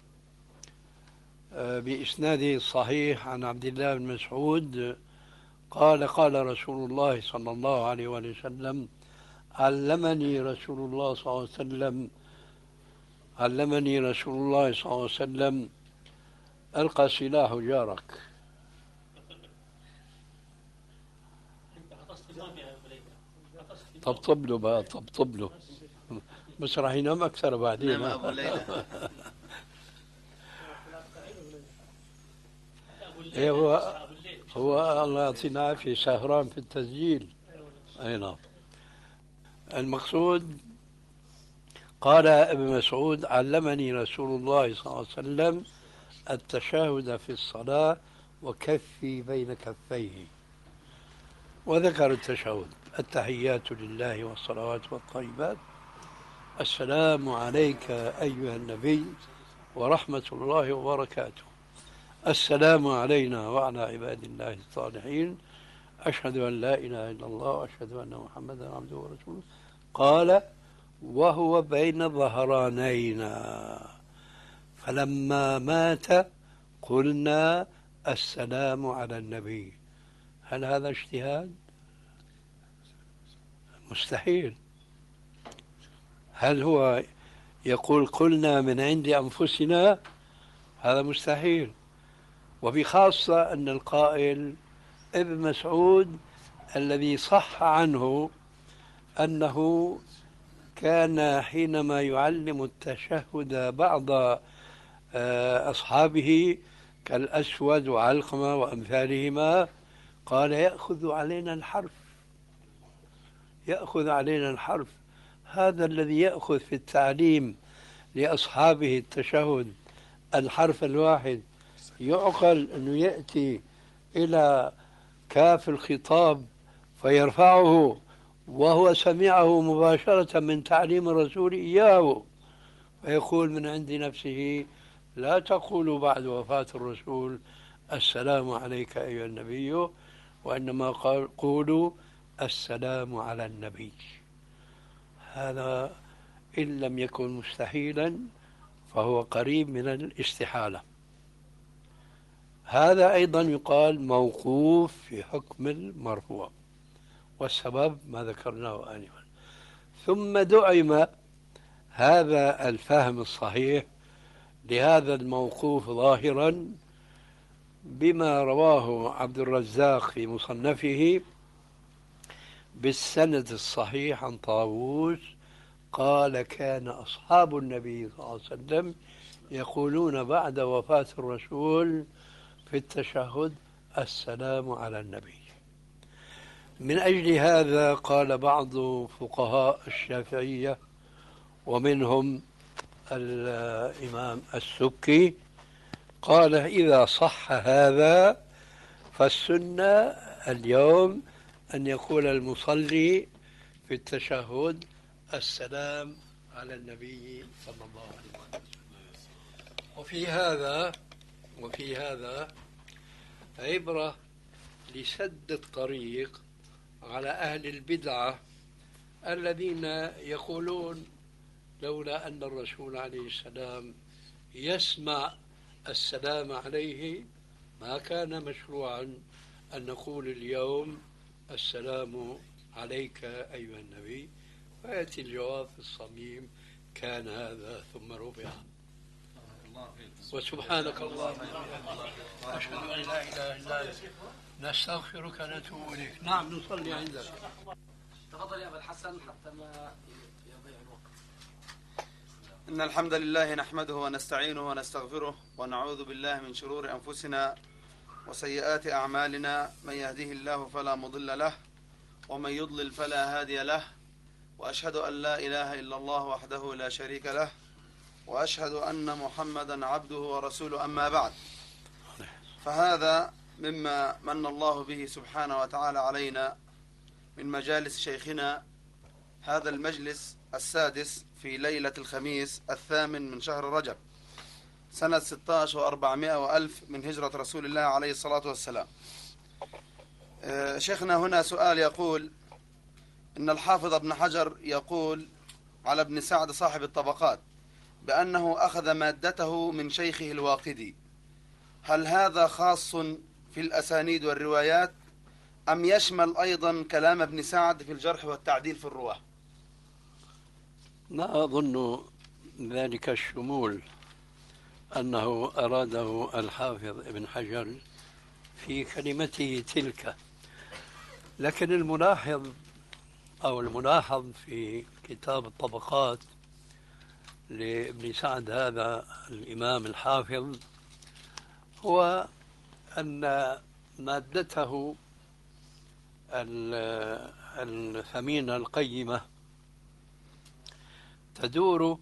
بإسناده الصحيح عن عبد الله بن مسعود قال قال رسول الله صلى الله عليه وسلم علمني رسول الله صلى الله عليه وسلم علمني رسول الله صلى الله عليه وسلم ألقى سلاح جارك. طبطب له بقى طبطب له بس راح ينام أكثر بعدين. نعم أبو ليلى. إيه هو هو الله يعطينا عافية سهران في التسجيل. أي نعم. المقصود قال ابن مسعود علمني رسول الله صلى الله عليه وسلم التشهد في الصلاة وكفي بين كفيه، وذكر التشهد التحيات لله والصلوات والطيبات، السلام عليك أيها النبي ورحمة الله وبركاته، السلام علينا وعلى عباد الله الصالحين، أشهد أن لا إله إلا الله وأشهد أن محمدا عبده ورسوله. قال وهو بين ظهرانينا فلما مات قلنا السلام على النبي. هل هذا اجتهاد؟ مستحيل. هل هو يقول قلنا من عند أنفسنا؟ هذا مستحيل. وبخاصة أن القائل ابن مسعود الذي صح عنه أنه كان حينما يعلم التشهد بعض أصحابه كالأسود وعلقمة وأمثالهما قال يأخذ علينا الحرف يأخذ علينا الحرف. هذا الذي يأخذ في التعليم لأصحابه التشهد الحرف الواحد، يعقل أنه يأتي إلى كاف الخطاب فيرفعه وهو سمعه مباشرة من تعليم الرسول إياه، فيقول من عند نفسه لا تقولوا بعد وفاة الرسول السلام عليك أيها النبي، وإنما قولوا السلام على النبي. هذا إن لم يكن مستحيلا فهو قريب من الاستحالة. هذا أيضا يقال موقوف في حكم المرفوع، والسبب ما ذكرناه آنفا. ثم دعم هذا الفهم الصحيح لهذا الموقوف ظاهرا بما رواه عبد الرزاق في مصنفه بالسند الصحيح عن طاووس قال كان أصحاب النبي صلى الله عليه وسلم يقولون بعد وفاة الرسول في التشهد السلام على النبي. من أجل هذا قال بعض فقهاء الشافعية ومنهم الإمام السبكي قال إذا صح هذا فالسنة اليوم أن يقول المصلي في التشهد السلام على النبي صلى الله عليه وسلم. وفي هذا وفي هذا عبرة لسد الطريق على أهل البدعة الذين يقولون لولا أن الرسول عليه السلام يسمع السلام عليه ما كان مشروعا أن نقول اليوم السلام عليك أيها النبي. فيأتي الجواب في الصميم كان هذا ثم رفع. وسبحانك اللهم وبحمدك أشهد أن لا إله إلا أنت نستغفرك ونتوب إليك. نعم نصلي عندك. تفضل يا أبا الحسن حتى ما يضيع الوقت. إن الحمد لله نحمده ونستعينه ونستغفره ونعوذ بالله من شرور أنفسنا وسيئات أعمالنا. من يهده الله فلا مضل له ومن يضلل فلا هادي له، وأشهد أن لا إله إلا الله وحده لا شريك له، وأشهد أن محمدا عبده ورسوله. أما بعد، فهذا مما من الله به سبحانه وتعالى علينا من مجالس شيخنا، هذا المجلس السادس في ليلة الخميس الثامن من شهر رجب سنة ستة عشر وأربعمائة وألف من هجرة رسول الله عليه الصلاة والسلام. شيخنا هنا سؤال يقول إن الحافظ ابن حجر يقول على ابن سعد صاحب الطبقات بأنه أخذ مادته من شيخه الواقدي، هل هذا خاص في الأسانيد والروايات أم يشمل أيضا كلام ابن سعد في الجرح والتعديل في الرواة؟ ما أظن ذلك الشمول أنه أراده الحافظ ابن حجر في كلمته تلك، لكن الملاحظ أو الملاحظ في كتاب الطبقات لابن سعد هذا الإمام الحافظ هو أن مادته الثمينة القيمة تدور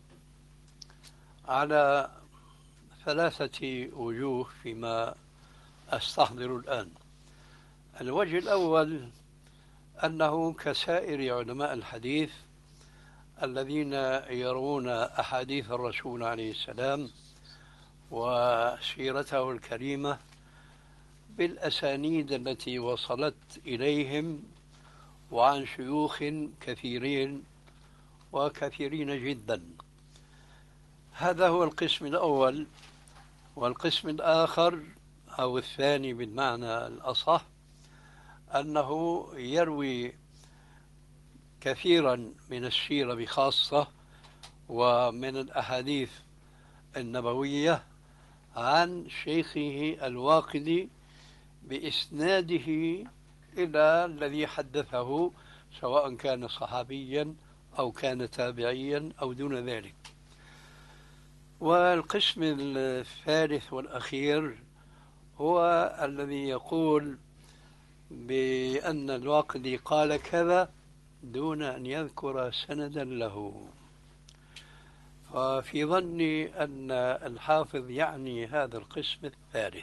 على ثلاثة وجوه فيما أستحضر الآن. الوجه الأول أنه كسائر علماء الحديث الذين يرون أحاديث الرسول عليه السلام وسيرته الكريمة بالأسانيد التي وصلت إليهم وعن شيوخ كثيرين وكثيرين جدا. هذا هو القسم الأول. والقسم الآخر أو الثاني بالمعنى الأصح أنه يروي كثيرا من السيرة بخاصة ومن الأحاديث النبوية عن شيخه الواقدي بإسناده إلى الذي حدثه، سواء كان صحابيا أو كان تابعيا أو دون ذلك. والقسم الثالث والأخير هو الذي يقول بأن الواقدي قال كذا دون أن يذكر سندا له. ففي ظني أن الحافظ يعني هذا القسم الثالث،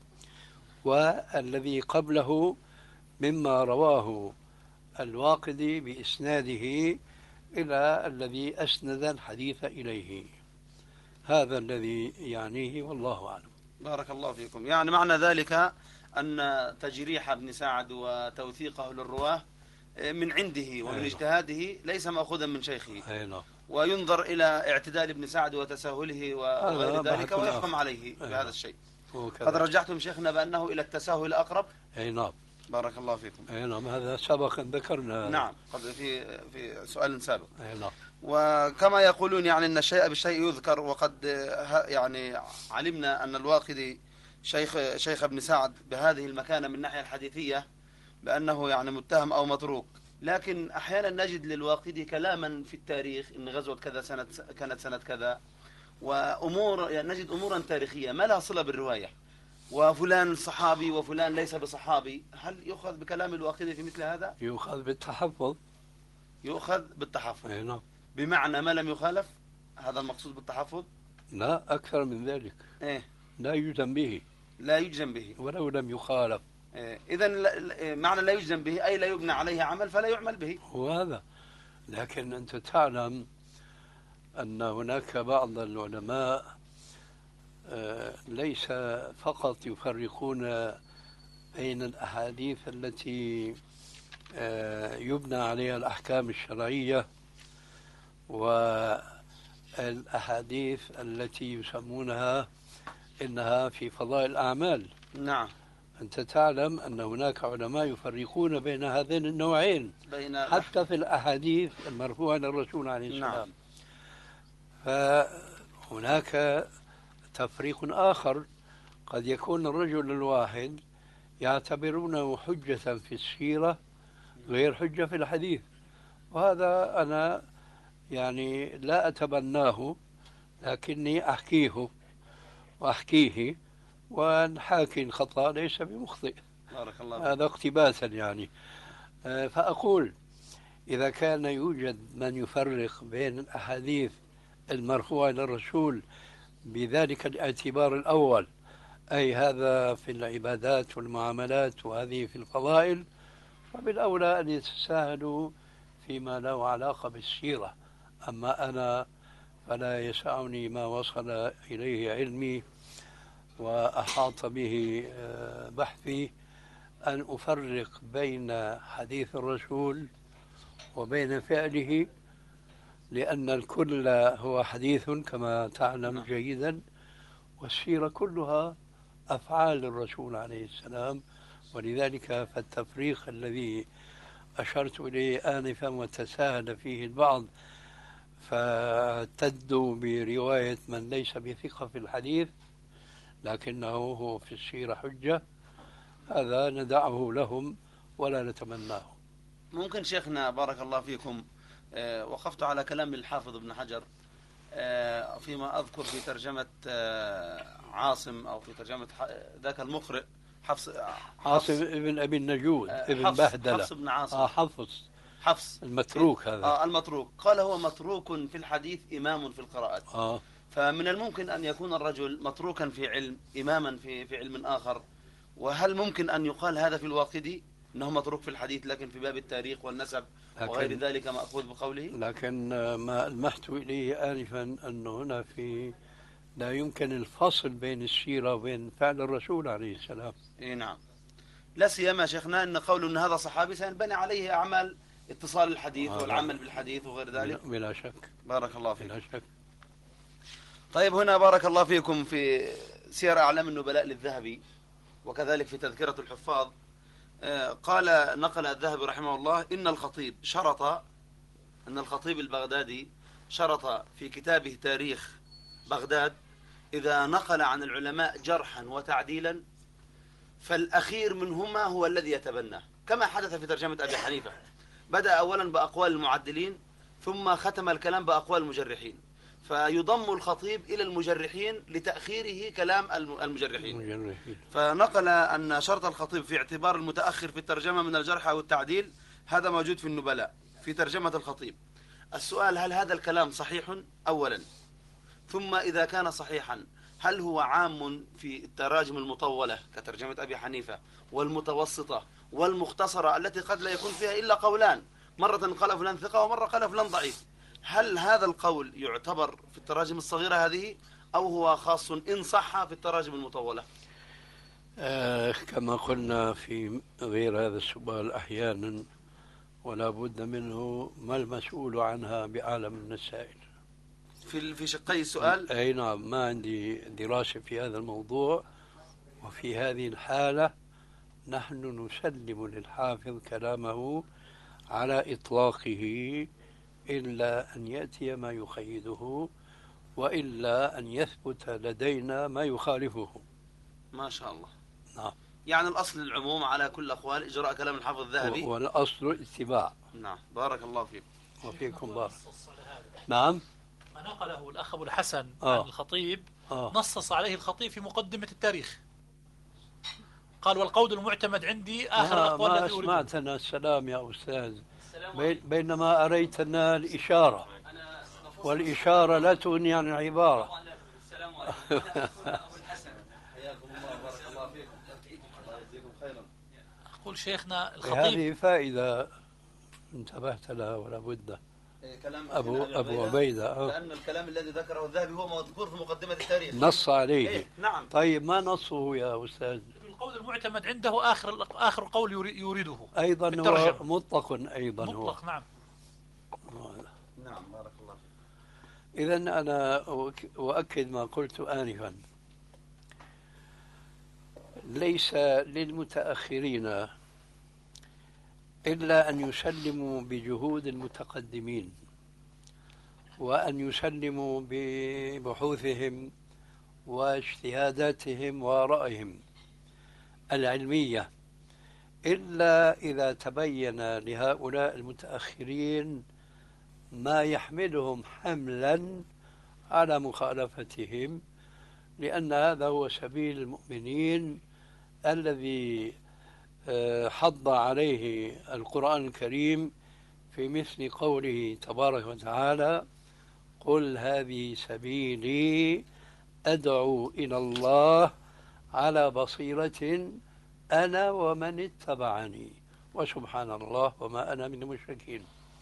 والذي قبله مما رواه الواقدي بإسناده إلى الذي أسند الحديث إليه. هذا الذي يعنيه والله أعلم. بارك الله فيكم. يعني معنى ذلك أن تجريح ابن سعد وتوثيقه للرواه من عنده ومن اجتهاده ليس مأخوذا من شيخه، وينظر إلى اعتدال ابن سعد وتساهله وغير ذلك ويحكم عليه بهذا الشيء. قد رجعتم شيخنا بأنه إلى التساهل أقرب. أي نعم. بارك الله فيكم. أي نعم، هذا سبق أن ذكرنا. نعم، قد في في سؤال سابق. أي نعم. وكما يقولون يعني أن الشيء بالشيء يذكر، وقد يعني علمنا أن الواقدي شيخ شيخ ابن سعد بهذه المكانة من الناحية الحديثية بأنه يعني متهم أو متروك، لكن أحيانا نجد للواقدي كلاما في التاريخ إن غزوة كذا سنة كانت سنة كذا، وأمور يعني نجد أمورا تاريخية ما لها صلة بالرواية، وفلان صحابي وفلان ليس بصحابي. هل يؤخذ بكلام الواقدي في مثل هذا؟ يؤخذ بالتحفظ. يؤخذ بالتحفظ. أي نعم. بمعنى ما لم يخالف، هذا المقصود بالتحفظ؟ لا، أكثر من ذلك. إيه؟ لا يجزم به لا يجزم به ولو لم يخالف. إيه؟ إذن معنى لا يجزم به أي لا يبنى عليه عمل فلا يعمل به. هو هذا. لكن أنت تعلم أن هناك بعض العلماء ليس فقط يفرقون بين الأحاديث التي يبنى عليها الأحكام الشرعية والأحاديث التي يسمونها إنها في فضائل الأعمال. نعم. أنت تعلم أن هناك علماء يفرقون بين هذين النوعين بين حتى في الأحاديث المرفوعة للرسول عليه السلام. نعم. فهناك تفريق آخر، قد يكون الرجل الواحد يعتبرونه حجة في السيرة غير حجة في الحديث، وهذا أنا يعني لا أتبناه، لكني أحكيه وأحكيه، والحاكي الخطأ ليس بمخطئ. بارك الله فيك. هذا اقتباسا يعني. فأقول إذا كان يوجد من يفرق بين الأحاديث المرفوعة للرسول بذلك الاعتبار الأول، أي هذا في العبادات والمعاملات وهذه في الفضائل، فبالأولى أن يتساهلوا فيما له علاقة بالسيرة. أما أنا فلا يسعني ما وصل إليه علمي وأحاط به بحثي أن أفرق بين حديث الرسول وبين فعله، لأن الكل هو حديث كما تعلم جيدا، والسيرة كلها أفعال الرسول عليه السلام. ولذلك فالتفريق الذي أشرت إليه آنفا وتساهل فيه البعض فاعتدوا برواية من ليس بثقة في الحديث لكنه هو في السيرة حجة، هذا ندعه لهم ولا نتمناه. ممكن شيخنا بارك الله فيكم، آه وقفت على كلام الحافظ ابن حجر آه فيما أذكر في ترجمة آه عاصم أو في ترجمة ذاك المقرئ حفص عاصم ابن أبي النجود آه ابن حفص بهدلة. حفص بن عاصم. آه حفص حفص المتروك هذا. آه المتروك. قال هو متروك في الحديث إمام في القراءات. آه. فمن الممكن أن يكون الرجل متروكا في علم إماما في في علم آخر، وهل ممكن أن يقال هذا في الواقدي أنه متروك في الحديث لكن في باب التاريخ والنسب وغير ذلك مأخوذ بقوله؟ لكن ما ألمحت إليه آنفا أنه هنا في لا يمكن الفصل بين السيرة وبين فعل الرسول عليه السلام. إيه نعم. لا سيما شيخنا أن قول أن هذا صحابي سينبني عليه أعمال اتصال الحديث آه والعمل بالحديث وغير ذلك. بلا شك. بارك الله فيك. بلا شك. طيب هنا بارك الله فيكم في سير أعلام النبلاء للذهبي وكذلك في تذكرة الحفاظ قال نقل الذهبي رحمه الله إن الخطيب شرط أن الخطيب البغدادي شرط في كتابه تاريخ بغداد إذا نقل عن العلماء جرحا وتعديلا فالأخير منهما هو الذي يتبناه، كما حدث في ترجمة أبي حنيفة. بدأ أولا بأقوال المعدلين ثم ختم الكلام بأقوال المجرحين، فيضم الخطيب إلى المجرحين لتأخيره كلام المجرحين. المجرحين. فنقل أن شرط الخطيب في اعتبار المتأخر في الترجمة من الجرح أو التعديل هذا موجود في النبلاء في ترجمة الخطيب. السؤال هل هذا الكلام صحيح أولا؟ ثم إذا كان صحيحا هل هو عام في التراجم المطولة كترجمة أبي حنيفة والمتوسطة والمختصرة التي قد لا يكون فيها إلا قولان، مرة قال فلان ثقة ومرة قال فلان ضعيف، هل هذا القول يعتبر في التراجم الصغيرة هذه أو هو خاص إن صح في التراجم المطولة؟ آه كما قلنا في غير هذا السؤال أحيانا ولا بد منه، ما المسؤول عنها بأعلم من السائل. في في شقي السؤال أي نعم، ما عندي دراسة في هذا الموضوع، وفي هذه الحالة نحن نسلم للحافظ كلامه على إطلاقه إلا أن يأتي ما يخيده وإلا أن يثبت لدينا ما يخالفه. ما شاء الله. نعم. يعني الأصل العموم على كل الأقوال إجراء كلام الحافظ الذهبي. والأصل اتباع. نعم بارك الله فيك. وفيكم بارك. نعم. ما نقله الأخ أبو الحسن آه. عن الخطيب آه. نصص عليه الخطيب في مقدمة التاريخ، قال والقول المعتمد عندي آخر الأقوال ما التي أريده. سمعتنا السلام يا أستاذ، بين بينما أريتنا الإشارة، والإشارة لا تغني عن العبارة. أقول شيخنا الخطيب هذه فائدة انتبهت لها ولا بد. كلام أبو أبو عبيدة آه. لأن الكلام الذي ذكره الذهبي هو مذكور في مقدمة التاريخ، نص عليه. إيه؟ نعم. طيب ما نصه يا أستاذ؟ القول المعتمد عنده آخر آخر قول يريده أيضا هو بالترجمة. مطلق أيضا هو مطلق. نعم. نعم بارك الله فيك. إذا أنا أؤك- أؤكد ما قلت آنفا، ليس للمتأخرين إلا أن يسلموا بجهود المتقدمين، وأن يسلموا ببحوثهم واجتهاداتهم ورأيهم العلمية، إلا إذا تبين لهؤلاء المتأخرين ما يحملهم حملا على مخالفتهم، لأن هذا هو سبيل المؤمنين الذي حض عليه القرآن الكريم في مثل قوله تبارك وتعالى: قل هذه سبيلي أدعو إلى الله على بصيرة أنا ومن اتبعني وسبحان الله وما أنا من المشركين.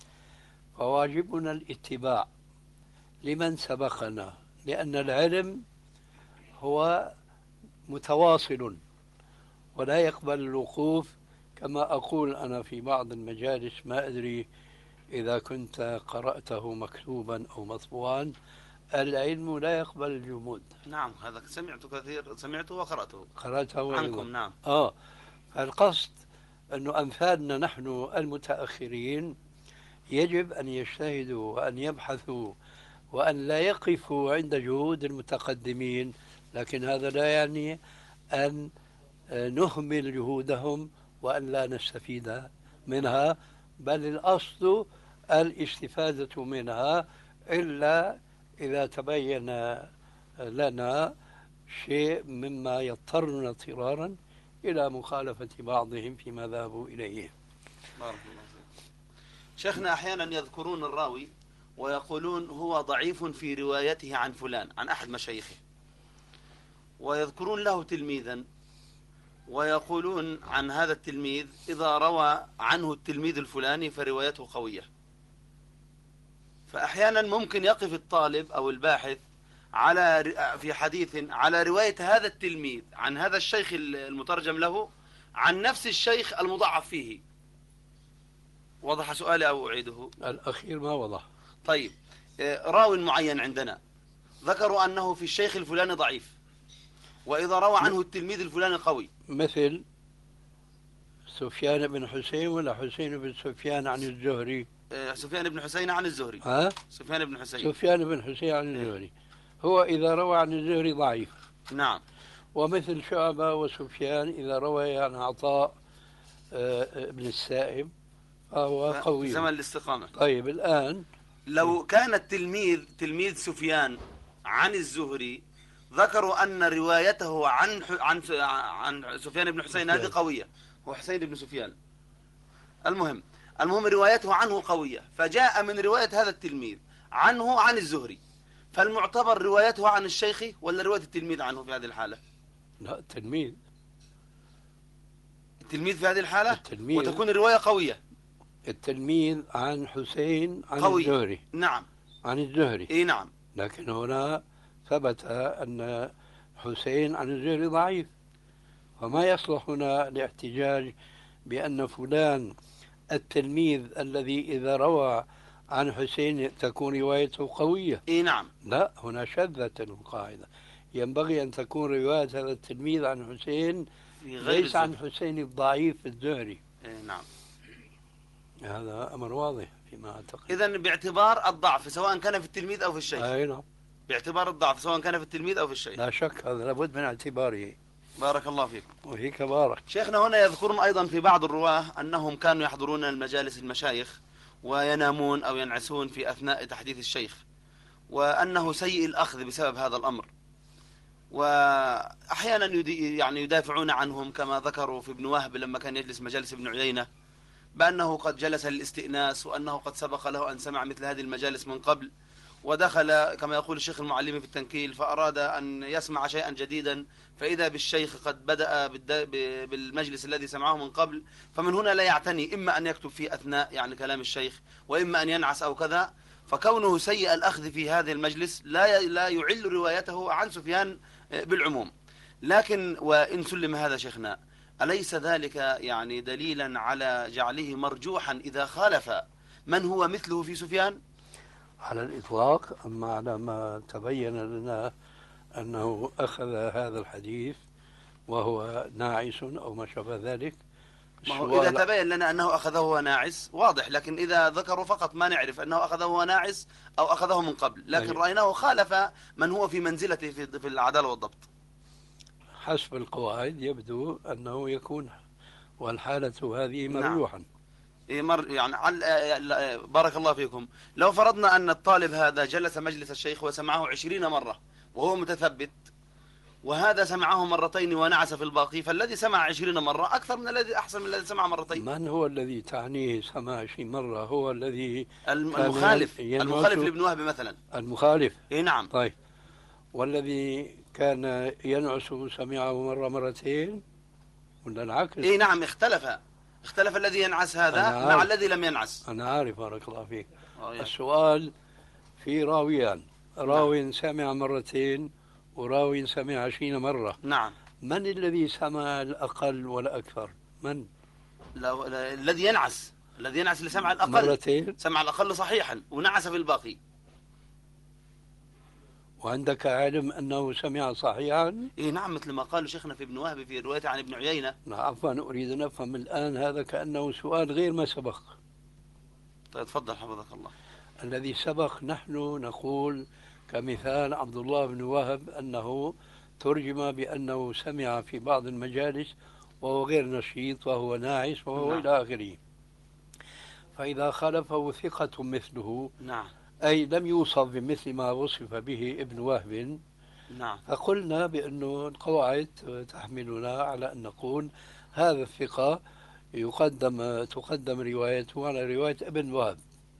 فواجبنا الاتباع لمن سبقنا، لأن العلم هو متواصل ولا يقبل الوقوف، كما أقول أنا في بعض المجالس، ما أدري إذا كنت قرأته مكتوبا أو مطبوعا: العلم لا يقبل الجمود. نعم هذا سمعته كثير، سمعته وقرأته. قرأته عنكم. أيضا. نعم. آه القصد أنه أمثالنا نحن المتأخرين يجب أن يجتهدوا وأن يبحثوا وأن لا يقفوا عند جهود المتقدمين، لكن هذا لا يعني أن نهمل جهودهم وأن لا نستفيد منها، بل الأصل الاستفادة منها، إلا إذا تبين لنا شيء مما يضطرنا اضطرارا إلى مخالفة بعضهم فيما ذهبوا إليه. بارك الله فيك. شيخنا أحيانا يذكرون الراوي ويقولون هو ضعيف في روايته عن فلان، عن أحد مشايخه، ويذكرون له تلميذا ويقولون عن هذا التلميذ إذا روى عنه التلميذ الفلاني فروايته قوية. فأحيانا ممكن يقف الطالب أو الباحث على في حديث على رواية هذا التلميذ عن هذا الشيخ المترجم له عن نفس الشيخ المضعف فيه. وضح سؤالي أو أعيده؟ الأخير ما وضح. طيب، راو معين عندنا ذكروا أنه في الشيخ الفلاني ضعيف، وإذا روى عنه التلميذ الفلاني قوي، مثل سفيان بن حسين ولا حسين بن سفيان عن الزهري؟ سفيان بن حسين عن الزهري. ها؟ سفيان بن حسين. سفيان بن حسين عن الزهري، هو إذا روى عن الزهري ضعيف. نعم. ومثل شعبة وسفيان إذا روى عن عطاء ابن السائب فهو قوي. زمن الاستقامة. طيب الآن لو كان التلميذ تلميذ سفيان عن الزهري ذكروا أن روايته عن عن عن سفيان بن حسين هذه قوية، هو حسين بن سفيان. المهم المهم روايته عنه قوية، فجاء من رواية هذا التلميذ عنه عن الزهري، فالمعتبر روايته عن الشيخ ولا رواية التلميذ عنه في هذه الحالة؟ لا، التلميذ. التلميذ في هذه الحالة التلميذ. وتكون الرواية قوية. التلميذ عن حسين عن قوي. الزهري. نعم. عن الزهري. اي نعم. لكن هنا ثبت أن حسين عن الزهري ضعيف، وما يصلح هنا الاحتجاج بأن فلان التلميذ الذي إذا روى عن حسين تكون روايته قوية. اي نعم. لا، هنا شذة القاعدة، ينبغي أن تكون رواية هذا التلميذ عن حسين ليس عن حسين الضعيف الزهري. اي نعم. هذا أمر واضح فيما أعتقد. إذن باعتبار الضعف سواء كان في التلميذ أو في الشيخ. أي نعم. باعتبار الضعف سواء كان في التلميذ أو في الشيخ. لا شك، هذا لابد من اعتباره. بارك الله فيك. وهيك بارك. شيخنا هنا يذكرون أيضا في بعض الرواة أنهم كانوا يحضرون المجالس المشايخ وينامون أو ينعسون في أثناء تحديث الشيخ، وأنه سيء الأخذ بسبب هذا الأمر، وأحيانا يدي يعني يدافعون عنهم كما ذكروا في ابن وهب لما كان يجلس مجالس ابن عيينة بأنه قد جلس للاستئناس، وأنه قد سبق له أن سمع مثل هذه المجالس من قبل، ودخل كما يقول الشيخ المعلمي في التنكيل فأراد أن يسمع شيئا جديدا، فإذا بالشيخ قد بدأ بالمجلس الذي سمعه من قبل، فمن هنا لا يعتني إما أن يكتب في أثناء يعني كلام الشيخ، وإما أن ينعس أو كذا، فكونه سيء الأخذ في هذه المجلس لا لا يعل روايته عن سفيان بالعموم. لكن وإن سلم هذا شيخنا، أليس ذلك يعني دليلا على جعله مرجوحا إذا خالف من هو مثله في سفيان؟ على الإطلاق. أما على ما تبين لنا أنه أخذ هذا الحديث وهو ناعس أو ما شابه ذلك، ما هو إذا تبين لنا أنه أخذه وهو ناعس واضح، لكن إذا ذكروا فقط ما نعرف أنه أخذه وهو ناعس أو أخذه من قبل، لكن أيه. رأيناه خالف من هو في منزلته في العدالة والضبط. حسب القواعد يبدو أنه يكون، والحالة هذه مرجوحا. نعم. مر يعني بارك الله فيكم، لو فرضنا أن الطالب هذا جلس مجلس الشيخ وسمعه عشرين مرة وهو متثبت، وهذا سمعه مرتين ونعس في الباقي، فالذي سمع عشرين مرة أكثر من الذي أحسن من الذي سمع مرتين. من هو الذي تعنيه سمع عشرين مرة؟ هو الذي المخالف المخالف لابن وهب مثلا. المخالف. إيه نعم. طيب، والذي كان ينعس سمعه مرة مرتين ولا العكس؟ إيه نعم، اختلف اختلف الذي ينعس هذا مع الذي لم ينعس. أنا عارف بارك الله فيك. السؤال في راويان، راوي نعم. سمع مرتين وراوي سمع عشرين مرة. نعم. من الذي سمع الأقل ولا أكثر؟ من؟ لا لا الذي ينعس، الذي ينعس اللي سمع الأقل مرتين، سمع الأقل صحيحا ونعس في الباقي. وعندك علم أنه سمع صحيحا؟ إيه نعم، مثل ما قال شيخنا في ابن وهب في روايته عن ابن عيينة. عفوا، أريد أن أفهم الآن، هذا كأنه سؤال غير ما سبق. طيب تفضل حفظك الله. الذي سبق نحن نقول كمثال عبد الله بن وهب أنه ترجم بأنه سمع في بعض المجالس وهو غير نشيط وهو ناعس وهو نعم. إلى آخره. فإذا خالفه ثقة مثله، نعم، أي لم يوصف بمثل ما وصف به ابن وهب، نعم، فقلنا بأنه القواعد تحملنا على أن نقول هذا الثقة يقدم تقدم روايته على رواية ابن وهب.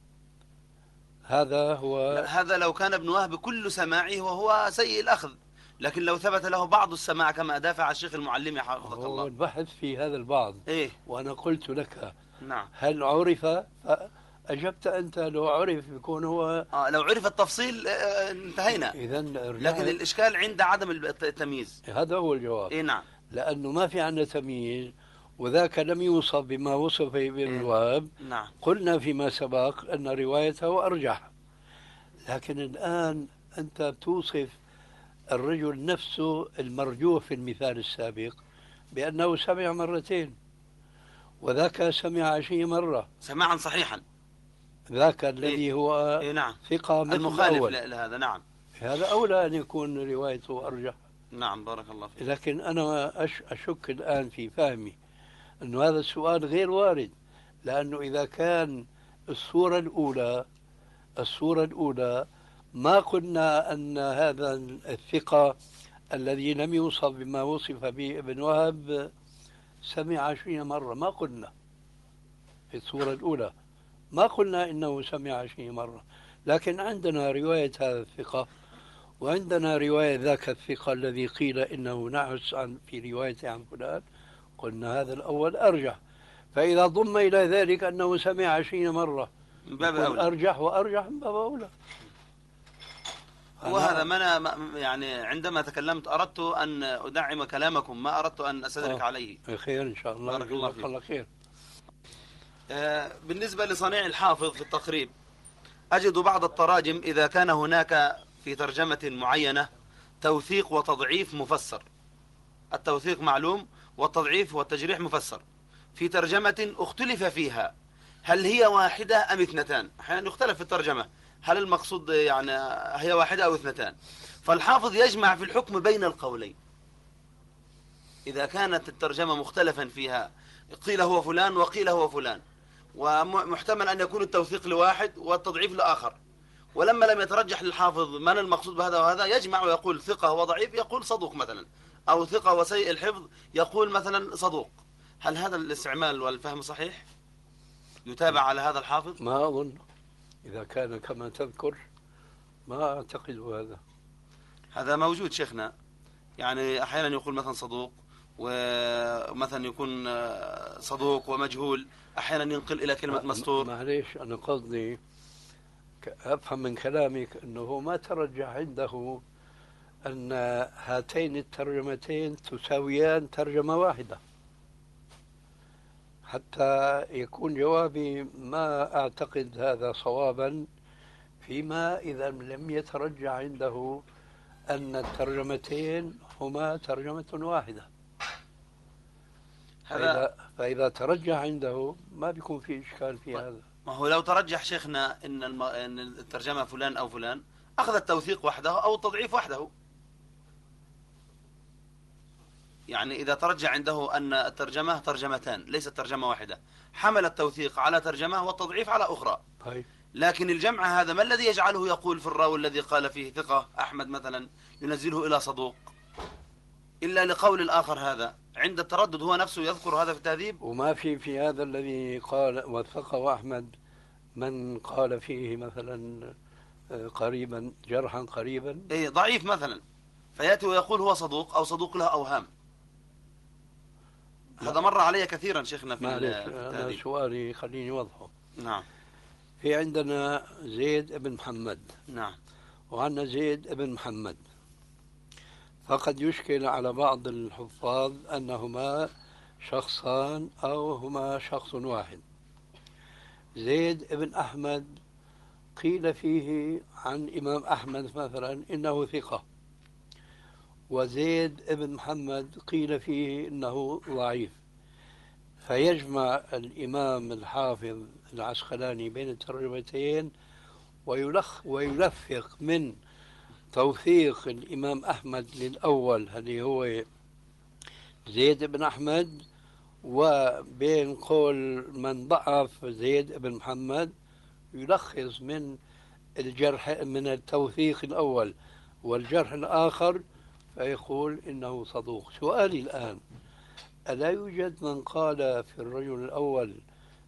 هذا هو. هذا لو كان ابن وهب كل سماعه وهو سيء الأخذ، لكن لو ثبت له بعض السماع كما دافع الشيخ المعلمي حفظك الله. البحث في هذا البعض. إيه؟ وأنا قلت لك نعم، هل عرف؟ أجبت أنت لو عرف يكون هو. آه لو عرف التفصيل آه انتهينا. إذن لكن الإشكال عند عدم التمييز. هذا هو الجواب. إيه نعم. لأنه ما في عندنا تمييز، وذاك لم يوصف بما وصف ابن وهب. نعم. قلنا فيما سبق أن روايته أرجح، لكن الآن أنت بتوصف الرجل نفسه المرجوح في المثال السابق بأنه سمع مرتين، وذاك سمع عشرين مرة سماعا صحيحا، ذاك الذي إيه؟ هو إيه نعم. ثقة مثل المخالف لهذا. نعم، هذا أولى أن يكون روايته أرجح. نعم بارك الله فيك. لكن أنا أشك الآن في فهمي أنه هذا السؤال غير وارد، لأنه إذا كان الصورة الأولى الصورة الأولى ما قلنا أن هذا الثقة الذي لم يوصف بما وصف به ابن وهب سمع عشرين مرة، ما قلنا في الصورة الأولى، ما قلنا إنه سمع عشرين مرة. لكن عندنا رواية هذا الثقة وعندنا رواية ذاك الثقة الذي قيل إنه نعس عن في روايته عن فلان، قلنا هذا الأول أرجح. فإذا ضم إلى ذلك أنه سمع عشرين مرة من باب أولى، أرجح وأرجح من باب أولى. وهذا ما أنا يعني عندما تكلمت أردت أن أدعم كلامكم، ما أردت أن أستدرك آه. عليه. خير إن شاء الله. بارك الله فيك. الله خير. آه بالنسبة لصنيع الحافظ في التقريب، أجد بعض التراجم إذا كان هناك في ترجمة معينة توثيق وتضعيف مفسر، التوثيق معلوم والتضعيف والتجريح مفسر، في ترجمة اختلف فيها هل هي واحدة أم اثنتان، أحيانا يختلف في الترجمة هل المقصود يعني هي واحدة أو اثنتان، فالحافظ يجمع في الحكم بين القولين. إذا كانت الترجمة مختلفا فيها، قيل هو فلان وقيل هو فلان، ومحتمل أن يكون التوثيق لواحد والتضعيف لآخر، ولما لم يترجح للحافظ من المقصود بهذا وهذا يجمع ويقول ثقة وضعيف يقول صدوق مثلا، أو ثقة وسيء الحفظ يقول مثلا صدوق. هل هذا الاستعمال والفهم صحيح؟ يتابع على هذا الحافظ؟ ما أظن، إذا كان كما تذكر ما أعتقد هذا. هذا موجود شيخنا، يعني أحيانا يقول مثلا صدوق، ومثلا يكون صدوق ومجهول، أحيانا ينقل إلى كلمة مستور. معليش، أنا قصدي أفهم من كلامك أنه ما ترجح عنده أن هاتين الترجمتين تساويان ترجمة واحدة، حتى يكون جوابي ما أعتقد هذا صوابا، فيما إذا لم يترجح عنده أن الترجمتين هما ترجمة واحدة. فإذا, فإذا ترجح عنده ما بيكون في إشكال في هذا. ما هو لو ترجح شيخنا إن, الم... إن الترجمة فلان أو فلان، أخذ التوثيق وحده أو التضعيف وحده. يعني إذا ترجح عنده أن الترجمة ترجمتان ليست ترجمة واحدة، حمل التوثيق على ترجمة والتضعيف على أخرى. طيب. لكن الجمع هذا ما الذي يجعله يقول في الراوي الذي قال فيه ثقة أحمد مثلا ينزله إلى صدوق، إلا لقول الآخر هذا عند التردد هو نفسه يذكر هذا في التهذيب. وما في في هذا الذي قال وثقه أحمد من قال فيه مثلا قريبا جرحا قريبا، إيه ضعيف مثلا، فيأتي ويقول هو صدوق أو صدوق له أوهام. هذا مر علي كثيرا شيخنا في التهذيب. أنا سؤالي خليني وضحه. نعم. في عندنا زيد بن محمد. نعم. وعندنا زيد بن محمد، فقد يشكل على بعض الحفاظ أنهما شخصان أو هما شخص واحد. زيد بن أحمد قيل فيه عن إمام أحمد مثلا إنه ثقة، وزيد بن محمد قيل فيه إنه ضعيف، فيجمع الإمام الحافظ العسقلاني بين الترجمتين ويلخ ويلفق من توثيق الإمام أحمد للأول اللي هو زيد بن أحمد، وبين قول من ضعف زيد بن محمد يلخص من الجرح من التوثيق الأول والجرح الآخر فيقول إنه صدوق. سؤالي الآن، ألا يوجد من قال في الرجل الأول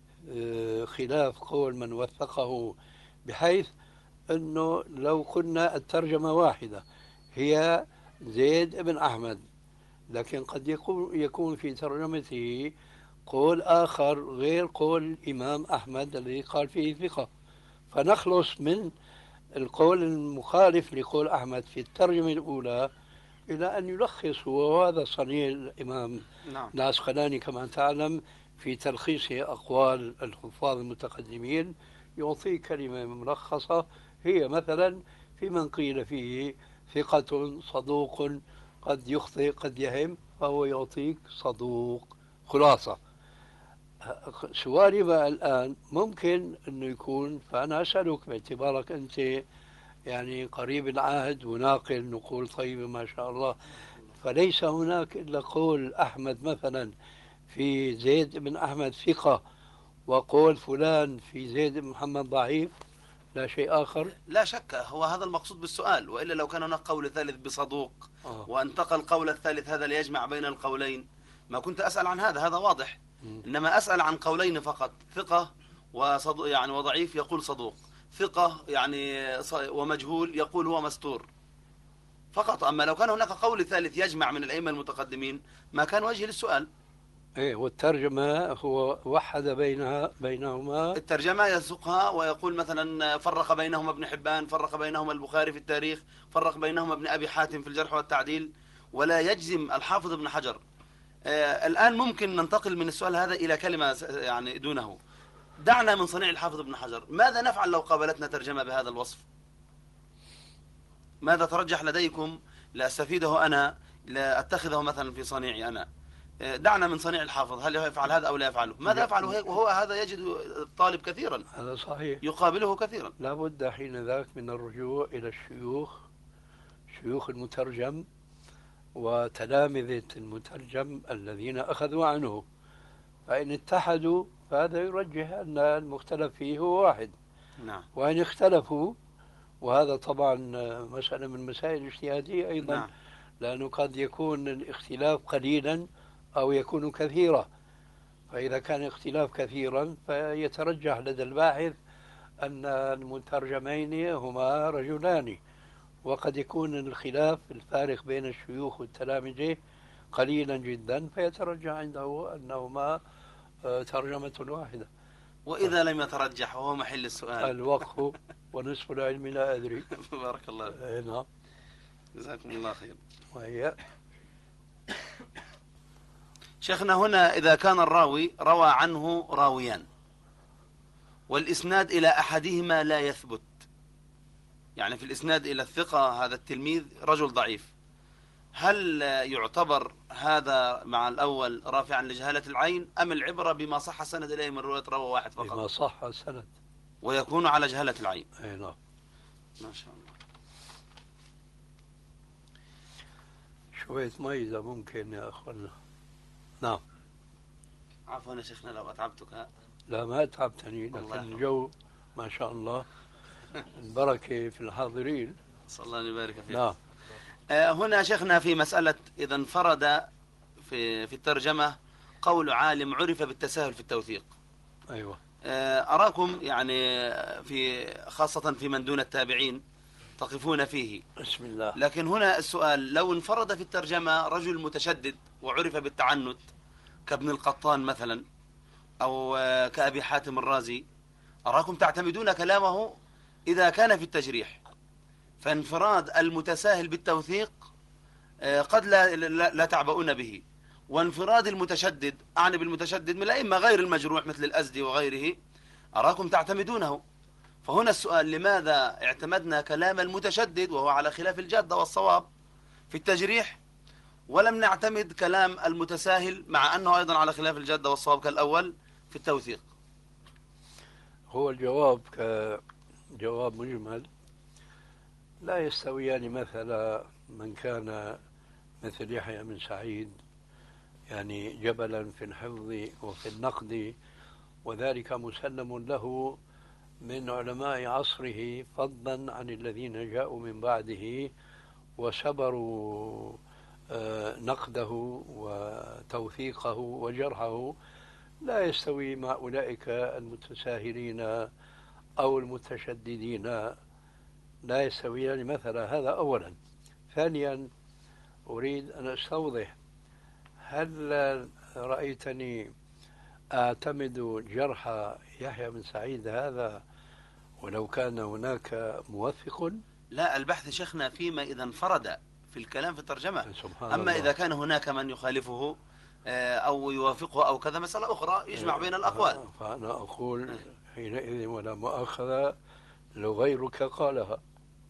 خلاف قول من وثقه، بحيث أنه لو قلنا الترجمة واحدة هي زيد بن أحمد، لكن قد يكون يكون في ترجمته قول آخر غير قول الإمام أحمد الذي قال فيه ثقة، فنخلص من القول المخالف لقول أحمد في الترجمة الأولى إلى أن يلخص، وهذا صنيع الإمام نعم. العسقلاني كما تعلم في تلخيص أقوال الحفاظ المتقدمين، يعطي كلمة ملخصة هي مثلا في من قيل فيه ثقة صدوق قد يخطئ قد يهم، فهو يعطيك صدوق خلاصة. سؤالي بقى الآن، ممكن أنه يكون، فأنا أسألك باعتبارك أنت يعني قريب العهد وناقل نقول طيبة ما شاء الله، فليس هناك إلا قول أحمد مثلا في زيد بن أحمد ثقة وقول فلان في زيد بن محمد ضعيف، لا شيء آخر؟ لا شك، هو هذا المقصود بالسؤال، وإلا لو كان هناك قول ثالث بصدوق آه. وانتقل القول الثالث هذا ليجمع بين القولين ما كنت أسأل عن هذا، هذا واضح. م. إنما أسأل عن قولين فقط، ثقة وصدوق يعني وضعيف يقول صدوق، ثقة يعني ومجهول يقول هو مستور فقط. أما لو كان هناك قول ثالث يجمع من الأئمة المتقدمين ما كان وجه للسؤال. إيه، والترجمة هو وحد بينها بينهما، الترجمة يسوقها ويقول مثلا فرق بينهما ابن حبان، فرق بينهما البخاري في التاريخ، فرق بينهما ابن أبي حاتم في الجرح والتعديل، ولا يجزم الحافظ ابن حجر. آه الآن ممكن ننتقل من السؤال هذا إلى كلمة يعني دونه. دعنا من صنيع الحافظ ابن حجر، ماذا نفعل لو قابلتنا ترجمة بهذا الوصف؟ ماذا ترجح لديكم لأستفيده أنا، لأتخذه مثلا في صنيعي أنا؟ دعنا من صنيع الحافظ، هل يفعل هذا أو لا يفعله؟ ماذا يفعل وهو هذا يجد الطالب كثيرا؟ هذا صحيح، يقابله كثيرا. لابد حين ذاك من الرجوع إلى الشيوخ، شيوخ المترجم، وتلامذة المترجم الذين أخذوا عنه، فإن اتحدوا فهذا يرجح أن المختلف فيه هو واحد. نعم. وإن اختلفوا، وهذا طبعا مسألة من مسائل الاجتهادية أيضا، نعم. لأنه قد يكون الاختلاف قليلا أو يكون كثيرا، فإذا كان الاختلاف كثيرا فيترجح لدى الباحث أن المترجمين هما رجلان، وقد يكون الخلاف الفارق بين الشيوخ والتلامذة قليلا جدا، فيترجح عنده أنهما ترجمة واحدة. وإذا لم يترجح وهو محل السؤال؟ الوقف ونصف العلم لا أدري. بارك الله فيك. نعم. جزاكم الله خير. وهي شيخنا، هنا إذا كان الراوي روى عنه راويان والإسناد إلى أحدهما لا يثبت، يعني في الإسناد إلى الثقة هذا التلميذ رجل ضعيف، هل يعتبر هذا مع الأول رافعا لجهالة العين، أم العبرة بما صح السند إليه من رواية راوي واحد فقط؟ بما صح السند ويكون على جهالة العين. أي نعم. ما شاء الله. شوية مي إذا ممكن يا أخوانا. نعم. عفوا يا شيخنا لو أتعبتك. لا ما أتعبتني، لكن الجو ما شاء الله البركة في الحاضرين. صلى الله أن يبارك فيك. نعم. هنا شيخنا في مسألة إذا انفرد في في الترجمة قول عالم عرف بالتساهل في التوثيق. أيوة. أراكم يعني في خاصة في من دون التابعين تقفون فيه. بسم الله. لكن هنا السؤال، لو انفرد في الترجمة رجل متشدد وعرف بالتعنت كابن القطان مثلا أو كأبي حاتم الرازي، أراكم تعتمدون كلامه إذا كان في التجريح، فانفراد المتساهل بالتوثيق قد لا, لا, لا تعبؤون به، وانفراد المتشدد، أعني بالمتشدد من الأئمة غير المجروح مثل الأزدي وغيره، أراكم تعتمدونه. فهنا السؤال، لماذا اعتمدنا كلام المتشدد وهو على خلاف الجادة والصواب في التجريح، ولم نعتمد كلام المتساهل مع أنه أيضا على خلاف الجادة والصواب كالأول في التوثيق؟ هو الجواب كجواب مجمل، لا يستويان مثلا من كان مثل يحيى بن سعيد يعني جبلا في الحفظ وفي النقد، وذلك مسلم له من علماء عصره فضلا عن الذين جاءوا من بعده وسبروا نقده وتوثيقه وجرحه. لا يستوي مع أولئك المتساهلين أو المتشددين، لا يستويان مثلا. هذا أولا. ثانيا، أريد أن أستوضح، هل رأيتني أعتمد جرح يحيى بن سعيد هذا ولو كان هناك موثق؟ لا، البحث شيخنا فيما إذا انفرد في الكلام في الترجمة. سبحان أما الله. إذا كان هناك من يخالفه أو يوافقه أو كذا مسألة أخرى يجمع بين الأقوال. فأنا أقول حينئذ ولا مؤاخذة لو غيرك قالها.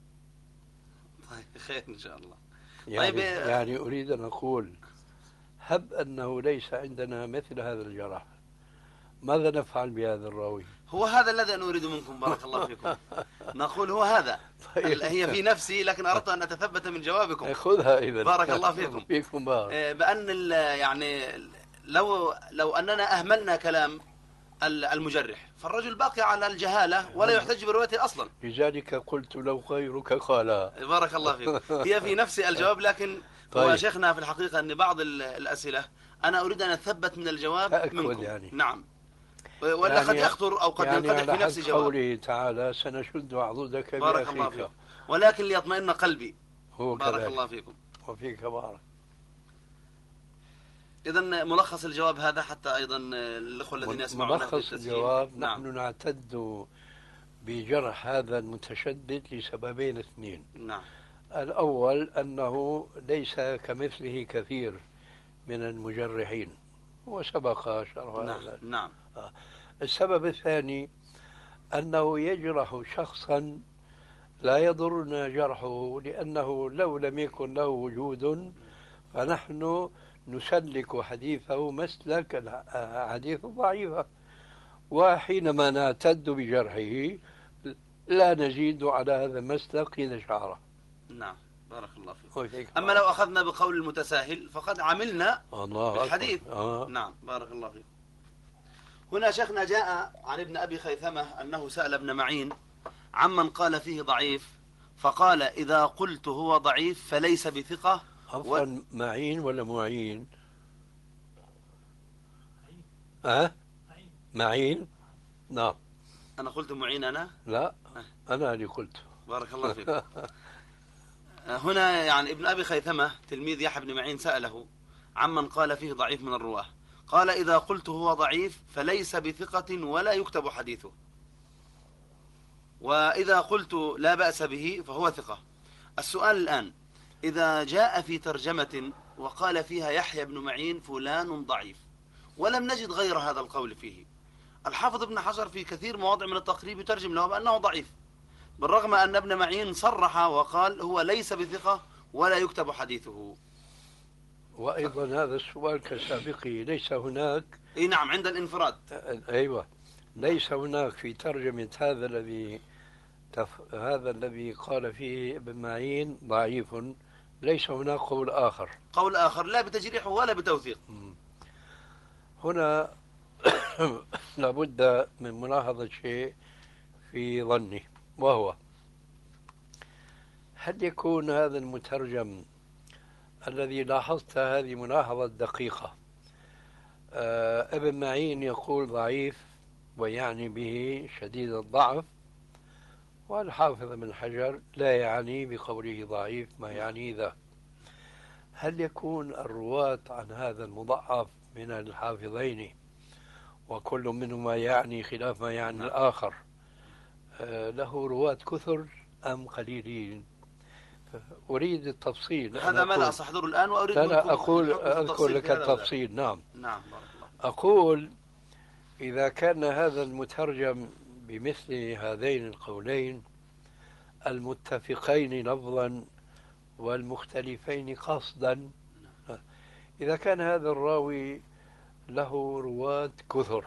طيب خير إن شاء الله. يعني, طيب يعني أريد أن أقول، هب أنه ليس عندنا مثل هذا الجرح، ماذا نفعل بهذا الراوي؟ هو هذا الذي نريد منكم بارك الله فيكم. نقول هو هذا. طيب. هي في نفسي، لكن أردت أن أتثبت من جوابكم. خذها إذن. بارك الله فيكم. فيكم بارك. بأن يعني لو لو أننا أهملنا كلام المجرح فالرجل باقي على الجهالة ولا يحتج بروايته أصلا. لذلك قلت لو غيرك قالها. بارك الله فيكم. هي في نفسي الجواب، لكن طيب. هو شيخنا في الحقيقة أن بعض الأسئلة أنا أريد أن أثبت من الجواب منكم. يعني. نعم. ولا يعني قد يخطر أو قد يعني ينقدح في نفس جواب. قوله تعالى سنشد عضدك بارك الله فيكم. ولكن ليطمئن قلبي. هو بارك كذلك. الله فيكم. وفيك بارك. إذن ملخص الجواب هذا حتى أيضا الأخوة الذين يسمعون. ملخص الجواب، نعم. نحن نعتد بجرح هذا المتشدد لسببين اثنين. نعم. الأول أنه ليس كمثله كثير من المجرحين، وسبق شرح هذا. نعم. نعم. السبب الثاني أنه يجرح شخصا لا يضرنا جرحه، لأنه لو لم يكن له وجود فنحن نسلك حديثه مسلك الحديث الضعيفة، وحينما نعتد بجرحه لا نزيد على هذا المسلك إذا شعره. نعم. بارك الله فيك. وفيك أما لو أخذنا بقول المتساهل فقد عملنا الله بالحديث. آه. نعم بارك الله فيك. هنا شيخنا جاء عن ابن أبي خيثمة أنه سأل ابن معين عمن قال فيه ضعيف فقال إذا قلت هو ضعيف فليس بثقة. عفوا و... معين ولا معين؟ أه؟ معين. نعم. أنا قلت معين أنا؟ لا أنا اللي قلت. بارك الله فيك. هنا يعني ابن أبي خيثمة تلميذ يحيى بن معين سأله عمن قال فيه ضعيف من الرواة قال إذا قلت هو ضعيف فليس بثقة ولا يكتب حديثه، وإذا قلت لا بأس به فهو ثقة. السؤال الآن إذا جاء في ترجمة وقال فيها يحيى بن معين فلان ضعيف ولم نجد غير هذا القول فيه، الحافظ ابن حجر في كثير مواضع من التقريب يترجم له بأنه ضعيف، بالرغم أن ابن معين صرح وقال هو ليس بثقة ولا يكتب حديثه. وأيضا هذا السؤال كسابقه ليس هناك. اي نعم عند الانفراد. أيوة ليس هناك في ترجمة هذا الذي تف... هذا الذي قال فيه ابن معين ضعيف، ليس هناك قول آخر. قول آخر لا بتجريح ولا بتوثيق. هنا لابد من ملاحظة شيء في ظني، وهو هل يكون هذا المترجم الذي لاحظت هذه ملاحظة دقيقة آه ابن معين يقول ضعيف ويعني به شديد الضعف، والحافظ ابن حجر لا يعني بقوله ضعيف ما يعني ذا، هل يكون الرواة عن هذا المضعف من الحافظين وكل منهما يعني خلاف ما يعني الآخر آه له رواة كثر أم قليلين؟ أريد التفصيل. هذا ما لا أستحضره الآن وأريد منكم لا أقول أذكر لك التفصيل. نعم نعم بارك الله. أقول إذا كان هذا المترجم بمثل هذين القولين المتفقين لفظا والمختلفين قصدا، إذا كان هذا الراوي له رواة كثر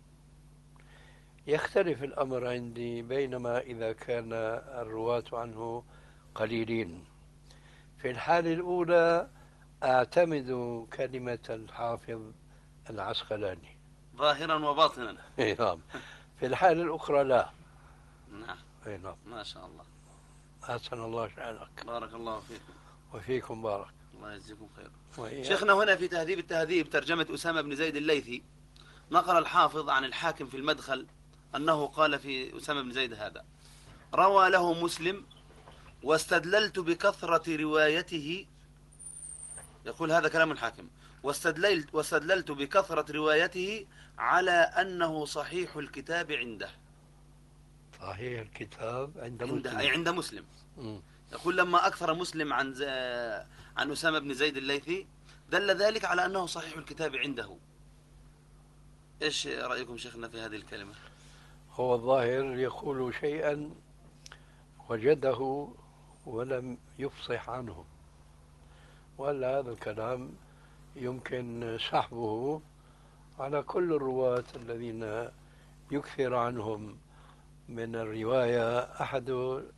يختلف الأمر عندي، بينما إذا كان الرواة عنه قليلين. في الحالة الأولى أعتمد كلمة الحافظ العسقلاني ظاهرا وباطنا. نعم. في الحالة الأخرى لا. نعم. نعم. ما شاء الله. أحسن الله شأنك. بارك الله فيكم. وفيكم بارك. الله يجزيكم خير. وإياك. شيخنا هنا في تهذيب التهذيب ترجمة أسامة بن زيد الليثي نقل الحافظ عن الحاكم في المدخل أنه قال في أسامة بن زيد هذا روى له مسلم واستدللت بكثرة روايته، يقول هذا كلام الحاكم، واستدللت, واستدللت بكثرة روايته على أنه صحيح الكتاب عنده. صحيح الكتاب عند عنده مسلم. أي عند مسلم. م. يقول لما أكثر مسلم عن عن أسامة بن زيد الليثي دل ذلك على أنه صحيح الكتاب عنده. إيش رأيكم شيخنا في هذه الكلمة؟ هو الظاهر يقول شيئا وجده ولم يفصح عنه، ولا هذا الكلام يمكن سحبه على كل الرواة الذين يكثر عنهم من الرواية أحد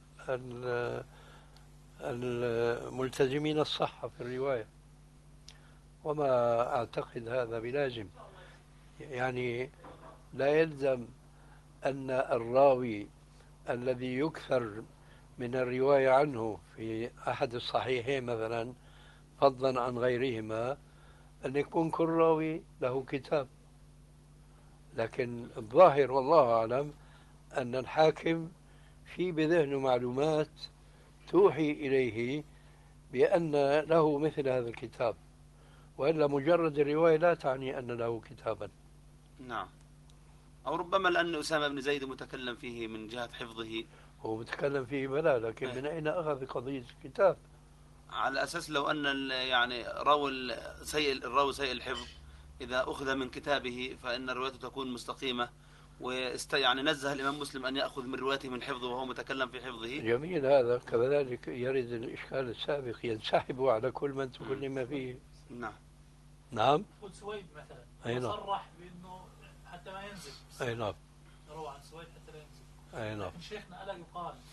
الملتزمين الصحة في الرواية، وما أعتقد هذا بلازم. يعني لا يلزم أن الراوي الذي يكثر من الرواية عنه في أحد الصحيحين مثلا فضلا عن غيرهما أن يكون كل راوي له كتاب، لكن الظاهر والله أعلم أن الحاكم في بذهنه معلومات توحي إليه بأن له مثل هذا الكتاب، وإلا مجرد الرواية لا تعني أن له كتابا. نعم. أو ربما لأن أسامة بن زيد متكلم فيه من جهة حفظه. هو متكلم فيه بلا، لكن من أين أخذ قضية الكتاب؟ على أساس لو أن يعني راوي سيء الراوي سيء الحفظ إذا أخذ من كتابه فإن روايته تكون مستقيمة، وست يعني نزه الإمام مسلم أن يأخذ من روايته من حفظه وهو متكلم في حفظه. جميل هذا. كذلك يرد الإشكال السابق ينسحب على كل من تكلم فيه. نعم. نعم. قل سويد مثلا. أي نعم. صرح بأنه حتى ما ينزل. أي نعم. روى عن سويد حتى لا ينزل. أي نعم. لكن شيخنا ألا يقال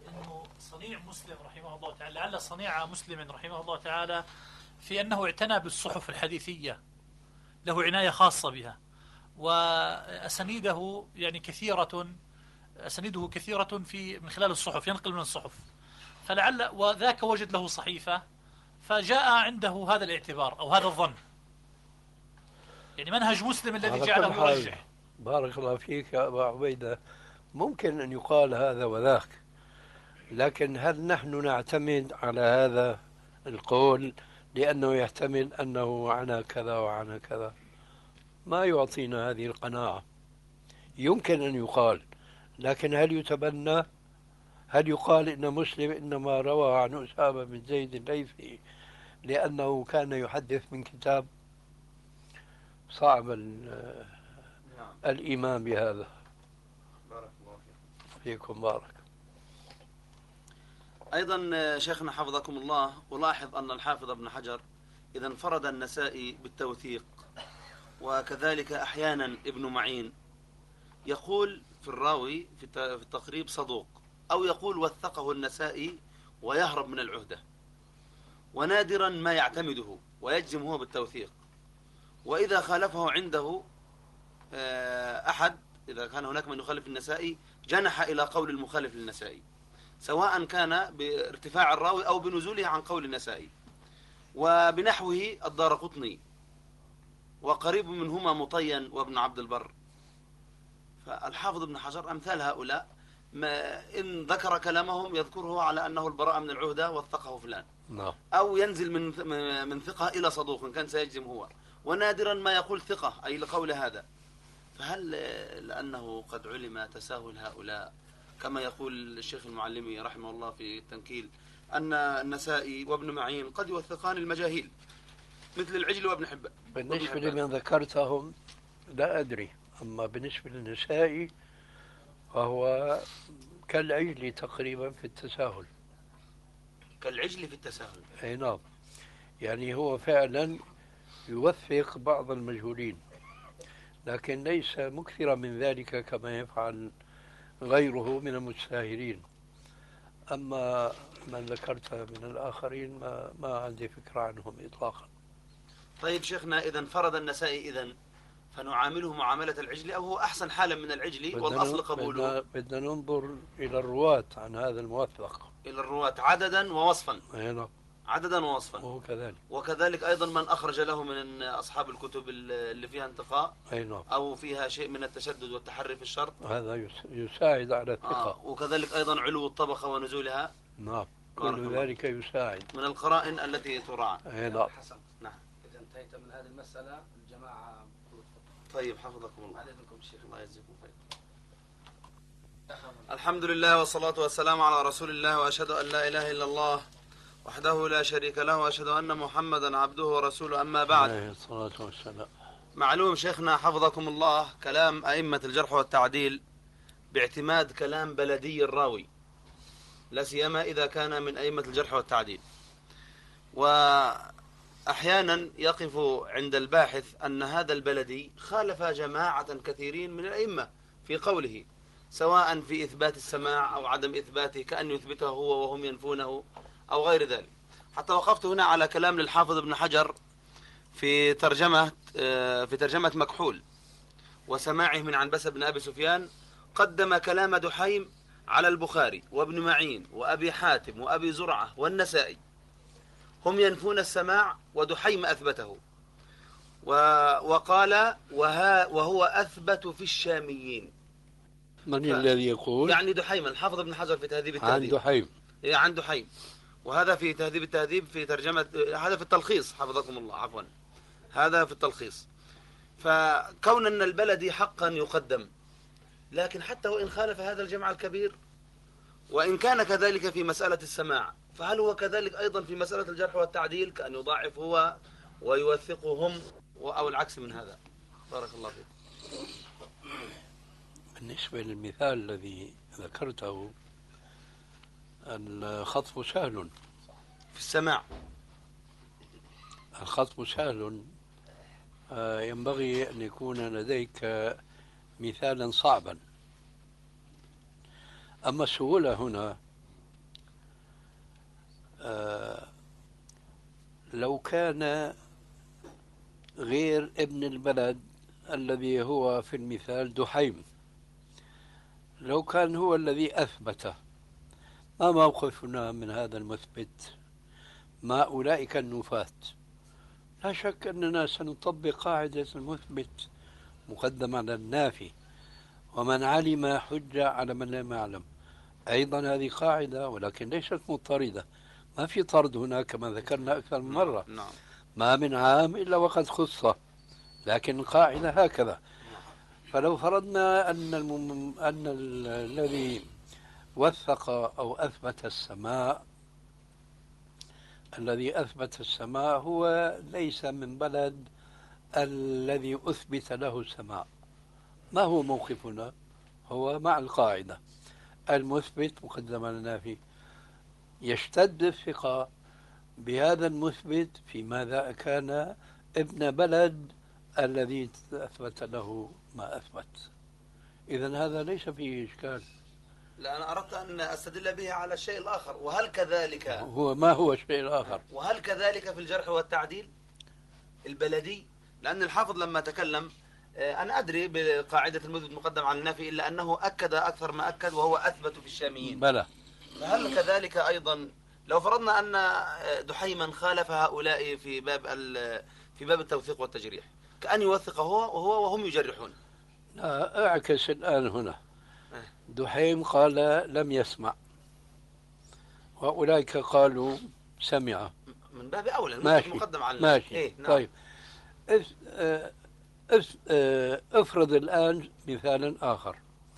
أنه صنيع مسلم رحمه الله تعالى، لعل صنيع مسلم رحمه الله تعالى في أنه اعتنى بالصحف الحديثية، له عناية خاصة بها، وأسانيده يعني كثيرة، أسانيده كثيرة في من خلال الصحف، ينقل من الصحف، فلعل وذاك وجد له صحيفة فجاء عنده هذا الاعتبار أو هذا الظن، يعني منهج مسلم الذي على جعله كل حال، يرجح. بارك الله فيك يا أبا عبيدة، ممكن أن يقال هذا وذاك، لكن هل نحن نعتمد على هذا القول لأنه يحتمل أنه عنا كذا وعنا كذا؟ ما يعطينا هذه القناعة. يمكن أن يقال، لكن هل يتبنى؟ هل يقال إن مسلم إنما روى عن أسامة بن زيد الليثي لأنه كان يحدث من كتاب؟ صعب ال- نعم. الإيمان بهذا. بارك الله فيك. فيكم بارك. أيضا شيخنا حفظكم الله، ألاحظ أن الحافظ ابن حجر إذا انفرد النسائي بالتوثيق، وكذلك أحيانا ابن معين يقول في الراوي في التقريب صدوق، أو يقول وثقه النسائي ويهرب من العهدة، ونادرا ما يعتمده ويجزم هو بالتوثيق. وإذا خالفه عنده أحد، إذا كان هناك من يخالف النسائي، جنح إلى قول المخالف للنسائي، سواء كان بارتفاع الراوي أو بنزوله عن قول النسائي. وبنحوه الدارقطني، وقريب منهما مطين وابن عبد البر. فالحافظ ابن حجر أمثال هؤلاء، ما إن ذكر كلامهم يذكره على أنه البراءة من العهدة وثقه فلان، نعم. أو ينزل من من ثقة إلى صدوق كان سيجزم هو، ونادرا ما يقول ثقة أي لقول هذا. فهل لأنه قد علم تساهل هؤلاء، كما يقول الشيخ المعلمي رحمه الله في التنكيل أن النسائي وابن معين قد يوثقان المجاهيل مثل العجل وابن حبان؟ بالنسبة لمن ذكرتهم لا أدري، أما بالنسبة للنسائي فهو كالعجل تقريبا في التساهل. كالعجل في التساهل. أي نعم، يعني هو فعلا يوثق بعض المجهولين، لكن ليس مكثرا من ذلك كما يفعل غيره من المتساهلين. أما من ذكرت من الآخرين ما, ما عندي فكرة عنهم إطلاقا. طيب شيخنا، إذا انفرد النسائي إذن فنعامله معاملة العجل، أو هو أحسن حالا من العجل والأصل قبوله؟ بدنا, بدنا ننظر إلى الرواة عن هذا الموثق، إلى الرواة عددا ووصفا. أي نعم، عددا ووصفا. وهو كذلك. وكذلك أيضا من أخرج له من أصحاب الكتب اللي فيها انتقاء، أي نعم، أو فيها شيء من التشدد والتحري في الشرط، هذا يس- يساعد على الثقة. آه. وكذلك أيضا علو الطبقة ونزولها، نعم، بارك كل الله. ذلك يساعد. من القرائن التي تراعى. أي نعم. حسن، نعم. إذا انتهيت من هذه المسألة الجماعة. طيب حفظكم الله. بعد إذنكم شيخ. الله يجزيكم خير. الحمد لله والصلاة والسلام على رسول الله، وأشهد أن لا إله إلا الله وحده لا شريك له، وأشهد أن محمدا عبده ورسوله. أما بعد، عليه الصلاة والسلام. معلوم شيخنا حفظكم الله كلام أئمة الجرح والتعديل باعتماد كلام بلدي الراوي، لا سيما إذا كان من أئمة الجرح والتعديل. وأحيانا يقف عند الباحث أن هذا البلدي خالف جماعة كثيرين من الأئمة في قوله، سواء في إثبات السماع أو عدم إثباته، كأن يثبته هو وهم ينفونه أو غير ذلك. حتى وقفت هنا على كلام للحافظ ابن حجر في ترجمة في ترجمة مكحول وسماعه من عنبسة بن أبي سفيان، قدم كلام دحيم على البخاري وابن معين وأبي حاتم وأبي زرعة والنسائي، هم ينفون السماع ودحيم أثبته، وقال وها وهو أثبت في الشاميين. من ف... الذي يقول؟ يعني دحيم، الحافظ ابن حجر في تهذيب التهذيب. عن دحيم. إيه، عن دحيم. وهذا في تهذيب التهذيب في ترجمة، هذا في التلخيص حفظكم الله، عفوا، هذا في التلخيص. فكون أن البلدي حقا يقدم، لكن حتى وإن خالف هذا الجمع الكبير، وإن كان كذلك في مسألة السماع، فهل هو كذلك أيضا في مسألة الجرح والتعديل، كأن يضاعف هو ويوثقهم، أو العكس من هذا؟ بارك الله فيك. بالنسبة للمثال الذي ذكرته، الخطب سهل في السماع. الخطب سهل، ينبغي أن يكون لديك مثالا صعبا. أما السهولة هنا آه لو كان غير ابن البلد الذي هو في المثال دحيم، لو كان هو الذي أثبت، ما موقفنا من هذا المثبت مع أولئك النفاة؟ لا شك أننا سنطبق قاعدة المثبت مقدم على النافي، ومن علم حجة على من لم يعلم. أيضا هذه قاعدة ولكن ليست مضطردة، ما في طرد هناك كما ذكرنا أكثر من مرة. نعم. ما من عام إلا وقد خص، لكن القاعدة هكذا. فلو فرضنا أن المم... أن ال... الذي وثق أو أثبت السماء الذي أثبت السماء هو ليس من بلد الذي أثبت له السماء، ما هو موقفنا؟ هو مع القاعدة المثبت مقدم على النافي. يشتد الثقة بهذا المثبت في ماذا كان ابن بلد الذي أثبت له ما أثبت. إذن هذا ليس فيه إشكال. لا، أنا أردت أن أستدل به على الشيء الآخر. وهل كذلك هو ما هو الشيء الآخر؟ وهل كذلك في الجرح والتعديل البلدي؟ لأن الحافظ لما تكلم، أنا أدري بقاعدة المثبت مقدم على النافي، إلا أنه أكد أكثر ما أكد وهو أثبت في الشاميين. بلى. فهل كذلك أيضا لو فرضنا أن دحيما خالف هؤلاء في باب في باب التوثيق والتجريح، كأن يوثق هو وهو وهم يجرحون؟ لا، أعكس الآن هنا. دحيم قال لم يسمع، وأولئك قالوا سمع. من باب أولى ماشي مقدم على ماشي. إيه؟ نعم. طيب اف... اف... افرض الآن مثالا آخر.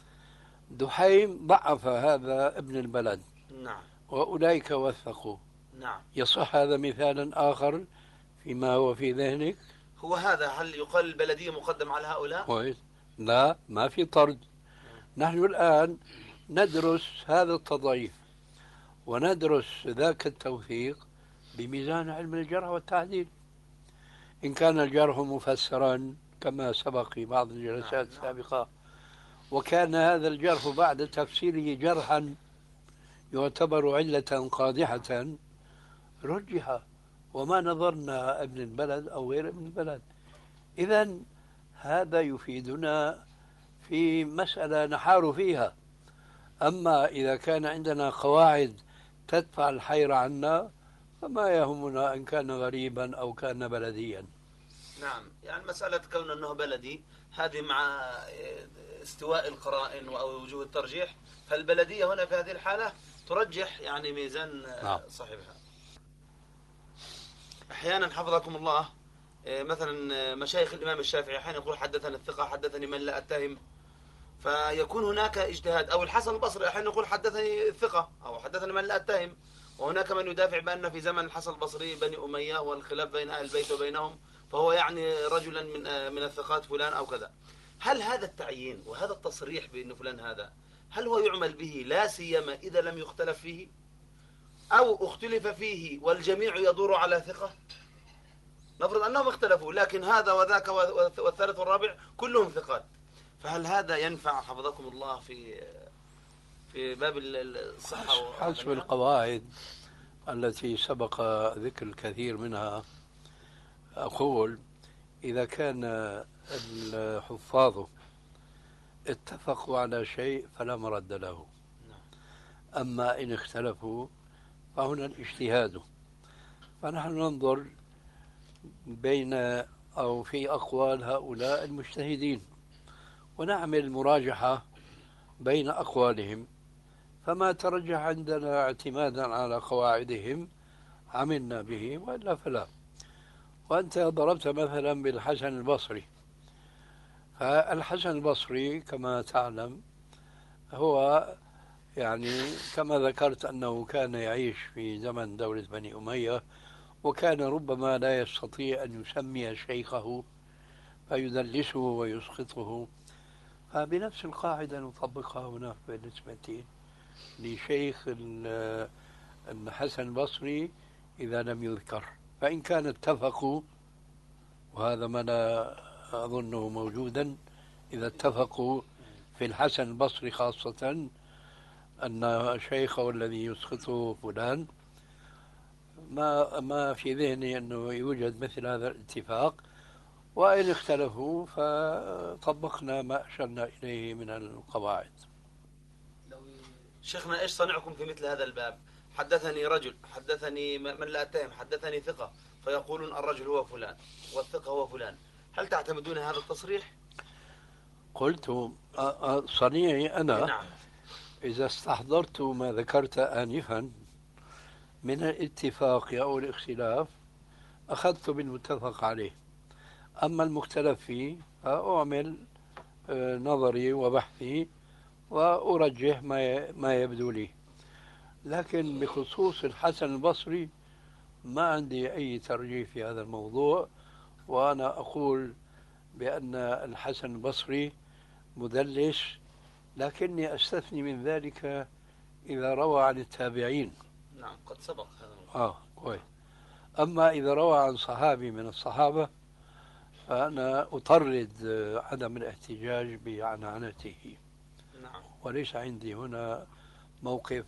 دحيم ضعف هذا ابن البلد، نعم، وأولئك وثقوا. نعم. يصح هذا مثالا آخر فيما هو في ذهنك؟ هو هذا، هل يقال البلدية مقدم على هؤلاء؟ كويس. لا، ما في طرد. نحن الآن ندرس هذا التضعيف وندرس ذاك التوثيق بميزان علم الجرح والتعديل. إن كان الجرح مفسرا كما سبق في بعض الجلسات السابقة، وكان هذا الجرح بعد تفسيره جرحا يعتبر علة قادحة، رجح، وما نظرنا ابن البلد أو غير ابن البلد. إذن هذا يفيدنا في مسألة نحار فيها. أما إذا كان عندنا قواعد تدفع الحير عنا فما يهمنا إن كان غريبا أو كان بلديا. نعم، يعني مسألة كون أنه بلدي هذه مع استواء القرائن أو وجوه الترجيح، فالبلدية هنا في هذه الحالة ترجح يعني ميزان نعم. صاحبها. أحيانا حفظكم الله مثلا مشايخ الإمام الشافعي أحيانا يقول حدثني الثقة، حدثني من لا أتهم، فيكون هناك اجتهاد. أو الحسن البصري أحيانا يقول حدثني الثقة أو حدثني من لا أتهم، وهناك من يدافع بأن في زمن الحسن البصري بني أمية والخلاف بين أهل البيت وبينهم، فهو يعني رجلا من من الثقات فلان أو كذا. هل هذا التعيين وهذا التصريح بأن فلان هذا، هل هو يعمل به لا سيما إذا لم يختلف فيه، أو اختلف فيه والجميع يدور على ثقة؟ نفرض أنهم اختلفوا لكن هذا وذاك والثالث والرابع كلهم ثقات، فهل هذا ينفع حفظكم الله في في باب الصحة؟ حسب القواعد التي سبق ذكر الكثير منها، أقول إذا كان الحفاظ اتفقوا على شيء فلا مرد له، أما إن اختلفوا فهنا الاجتهاد. فنحن ننظر بين أو في أقوال هؤلاء المجتهدين ونعمل مراجحة بين أقوالهم، فما ترجح عندنا اعتمادا على قواعدهم عملنا به، وإلا فلا. وأنت ضربت مثلا بالحسن البصري، فالحسن البصري كما تعلم هو يعني كما ذكرت أنه كان يعيش في زمن دولة بني أمية، وكان ربما لا يستطيع أن يسمي شيخه فيدلسه ويسقطه، فبنفس القاعدة نطبقها هنا بالنسبة لشيخ الحسن البصري إذا لم يذكر. فإن كان اتفقوا، وهذا ما لا أظنه موجودا، إذا اتفقوا في الحسن البصري خاصة أن شيخه الذي يسقطه فلان، ما ما في ذهني أنه يوجد مثل هذا الاتفاق، وإن اختلفوا فطبقنا ما أشرنا إليه من القواعد. شيخنا إيش صنعكم في مثل هذا الباب؟ حدثني رجل، حدثني من لا أتهم، حدثني ثقة، فيقولون الرجل هو فلان والثقة هو فلان، هل تعتمدون هذا التصريح؟ قلت صنيعي أنا نعم. إذا استحضرت ما ذكرت آنفا من الاتفاق أو الاختلاف أخذت بالمتفق عليه، أما المختلف فيه فأعمل نظري وبحثي وأرجح ما ما يبدو لي. لكن بخصوص الحسن البصري ما عندي أي ترجيح في هذا الموضوع، وأنا أقول بأن الحسن البصري مدلس، لكني أستثني من ذلك إذا روى عن التابعين. نعم قد سبق هذا. آه كويس. أما إذا روى عن صحابي من الصحابة فأنا أطرد عدم الاحتجاج بعنعنته. نعم. وليس عندي هنا موقف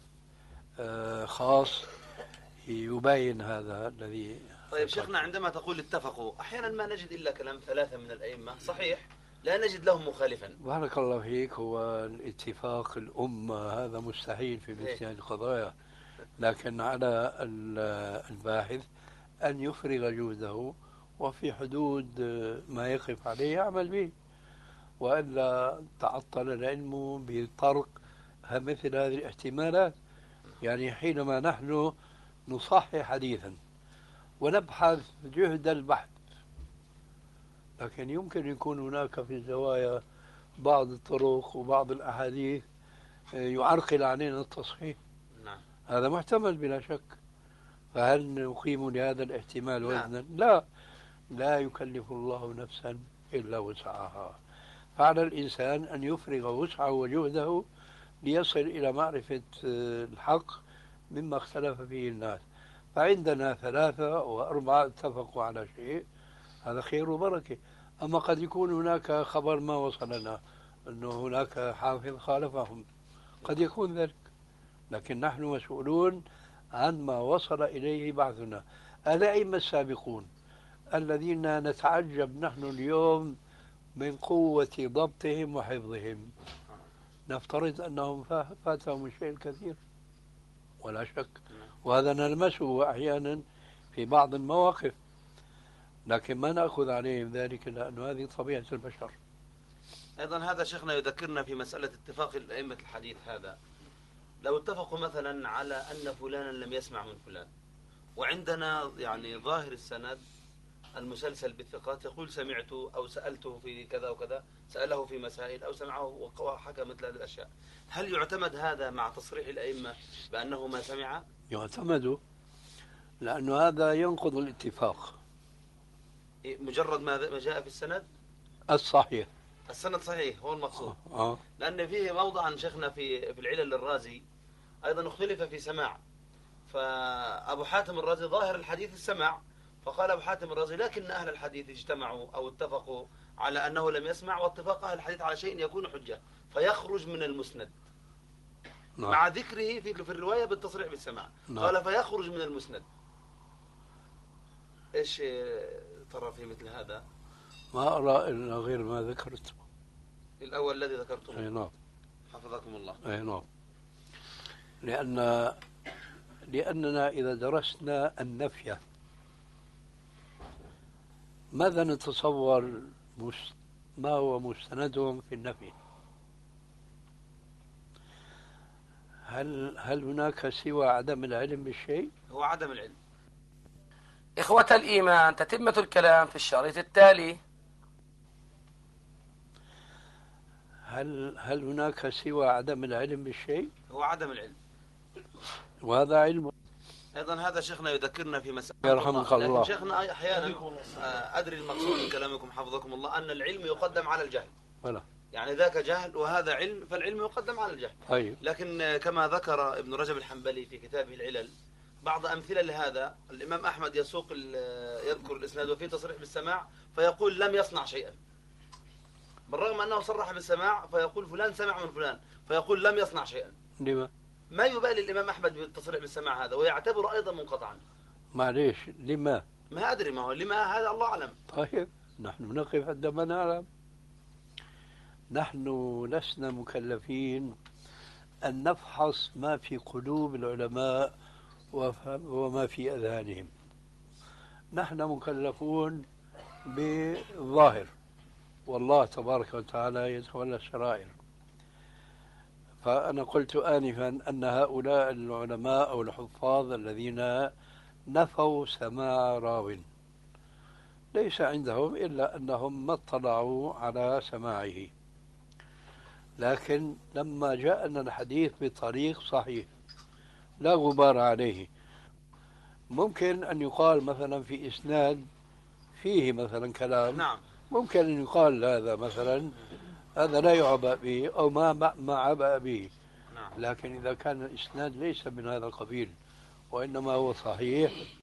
خاص يبين هذا الذي. طيب شيخنا، عندما تقول اتفقوا أحيانا ما نجد إلا كلام ثلاثة من الأئمة، صحيح لا نجد لهم مخالفا. بارك الله فيك. هو الاتفاق الأمة هذا مستحيل في مثل هذه القضايا، لكن على الباحث أن يفرغ جهده وفي حدود ما يقف عليه يعمل به، وإلا تعطل العلم بطرق مثل هذه الاحتمالات. يعني حينما نحن نصحح حديثا ونبحث جهد البحث، لكن يمكن يكون هناك في الزوايا بعض الطرق وبعض الأحاديث يعرقل علينا التصحيح. نعم. هذا محتمل بلا شك. فهل نقيم لهذا الاحتمال وزنا؟ لا، لا يكلف الله نفسا إلا وسعها. فعلى الإنسان أن يفرغ وسعه وجهده ليصل إلى معرفة الحق مما اختلف فيه الناس. فعندنا ثلاثة وأربعة اتفقوا على شيء، هذا خير وبركة. أما قد يكون هناك خبر ما وصلنا أنه هناك حافظ خالفهم، قد يكون ذلك، لكن نحن مسؤولون عن ما وصل إليه بعثنا. الأئمة السابقون الذين نتعجب نحن اليوم من قوة ضبطهم وحفظهم، نفترض أنهم فاتهم الشيء الكثير ولا شك، وهذا نلمسه أحيانا في بعض المواقف، لكن ما نأخذ عليهم ذلك لأن هذه طبيعة البشر. أيضا هذا شيخنا يذكرنا في مسألة اتفاق الأئمة الحديث هذا. لو اتفقوا مثلا على أن فلانا لم يسمع من فلان، وعندنا يعني ظاهر السند المسلسل بالثقات يقول سمعت أو سألته في كذا وكذا، سأله في مسائل أو سمعه وحكى مثل هذه الأشياء، هل يعتمد هذا مع تصريح الأئمة بأنه ما سمع؟ يعتمد، لأنه هذا ينقض الاتفاق. مجرد ما جاء في السند الصحيح، السند صحيح هو المقصود. آه. لأن فيه موضعا شيخنا في في العلل للرازي أيضا اختلف في سماع، فأبو حاتم الرازي ظاهر الحديث السماع، فقال أبو حاتم الرازي لكن أهل الحديث اجتمعوا أو اتفقوا على أنه لم يسمع، واتفاق أهل الحديث على شيء يكون حجة فيخرج من المسند. نعم. مع ذكره في في الرواية بالتصريح بالسماع. نعم. قال فيخرج من المسند. إيش ترى في مثل هذا؟ ما أرى إلا غير ما ذكرت. الأول الذي ذكرته. أي نعم. حفظكم الله. أي نعم. لأن لأننا إذا درسنا النفي ماذا نتصور ما هو مستندهم في النفي؟ هل هل هناك سوى عدم العلم بالشيء؟ هو عدم العلم. إخوة الإيمان، تتمة الكلام في الشريط التالي. هل هل هناك سوى عدم العلم بالشيء؟ هو عدم العلم. وهذا علم. أيضا هذا شيخنا يذكرنا في مسألة يرحمك الله. لكن شيخنا أحيانا أدري المقصود من كلامكم حفظكم الله أن العلم يقدم على الجهل. ولا. يعني ذاك جهل وهذا علم، فالعلم يقدم على الجهل. أيوه. لكن كما ذكر ابن رجب الحنبلي في كتابه العلل بعض أمثلة لهذا، الإمام أحمد يسوق يذكر الإسناد وفيه تصريح بالسماع فيقول لم يصنع شيئا، بالرغم أنه صرح بالسماع فيقول فلان سمع من فلان فيقول لم يصنع شيئا. لما؟ ما يبالي الإمام أحمد بالتصريح بالسماع هذا ويعتبر أيضا منقطعا. معليش لما؟ ما أدري، ما هو لما هذا الله أعلم. طيب نحن نقف عندما نعلم. نحن لسنا مكلفين أن نفحص ما في قلوب العلماء وما في أذهانهم. نحن مكلفون بالظاهر، والله تبارك وتعالى يتولى السرائر. فأنا قلت آنفا أن هؤلاء العلماء أو الحفاظ الذين نفوا سماع راو ليس عندهم إلا أنهم ما اطلعوا على سماعه، لكن لما جاءنا الحديث بطريق صحيح لا غبار عليه، ممكن أن يقال مثلا في إسناد فيه مثلا كلام، نعم، ممكن أن يقال هذا مثلا هذا لا يعبأ به أو ما ما عبأ به. نعم. لكن إذا كان الإسناد ليس من هذا القبيل وإنما هو صحيح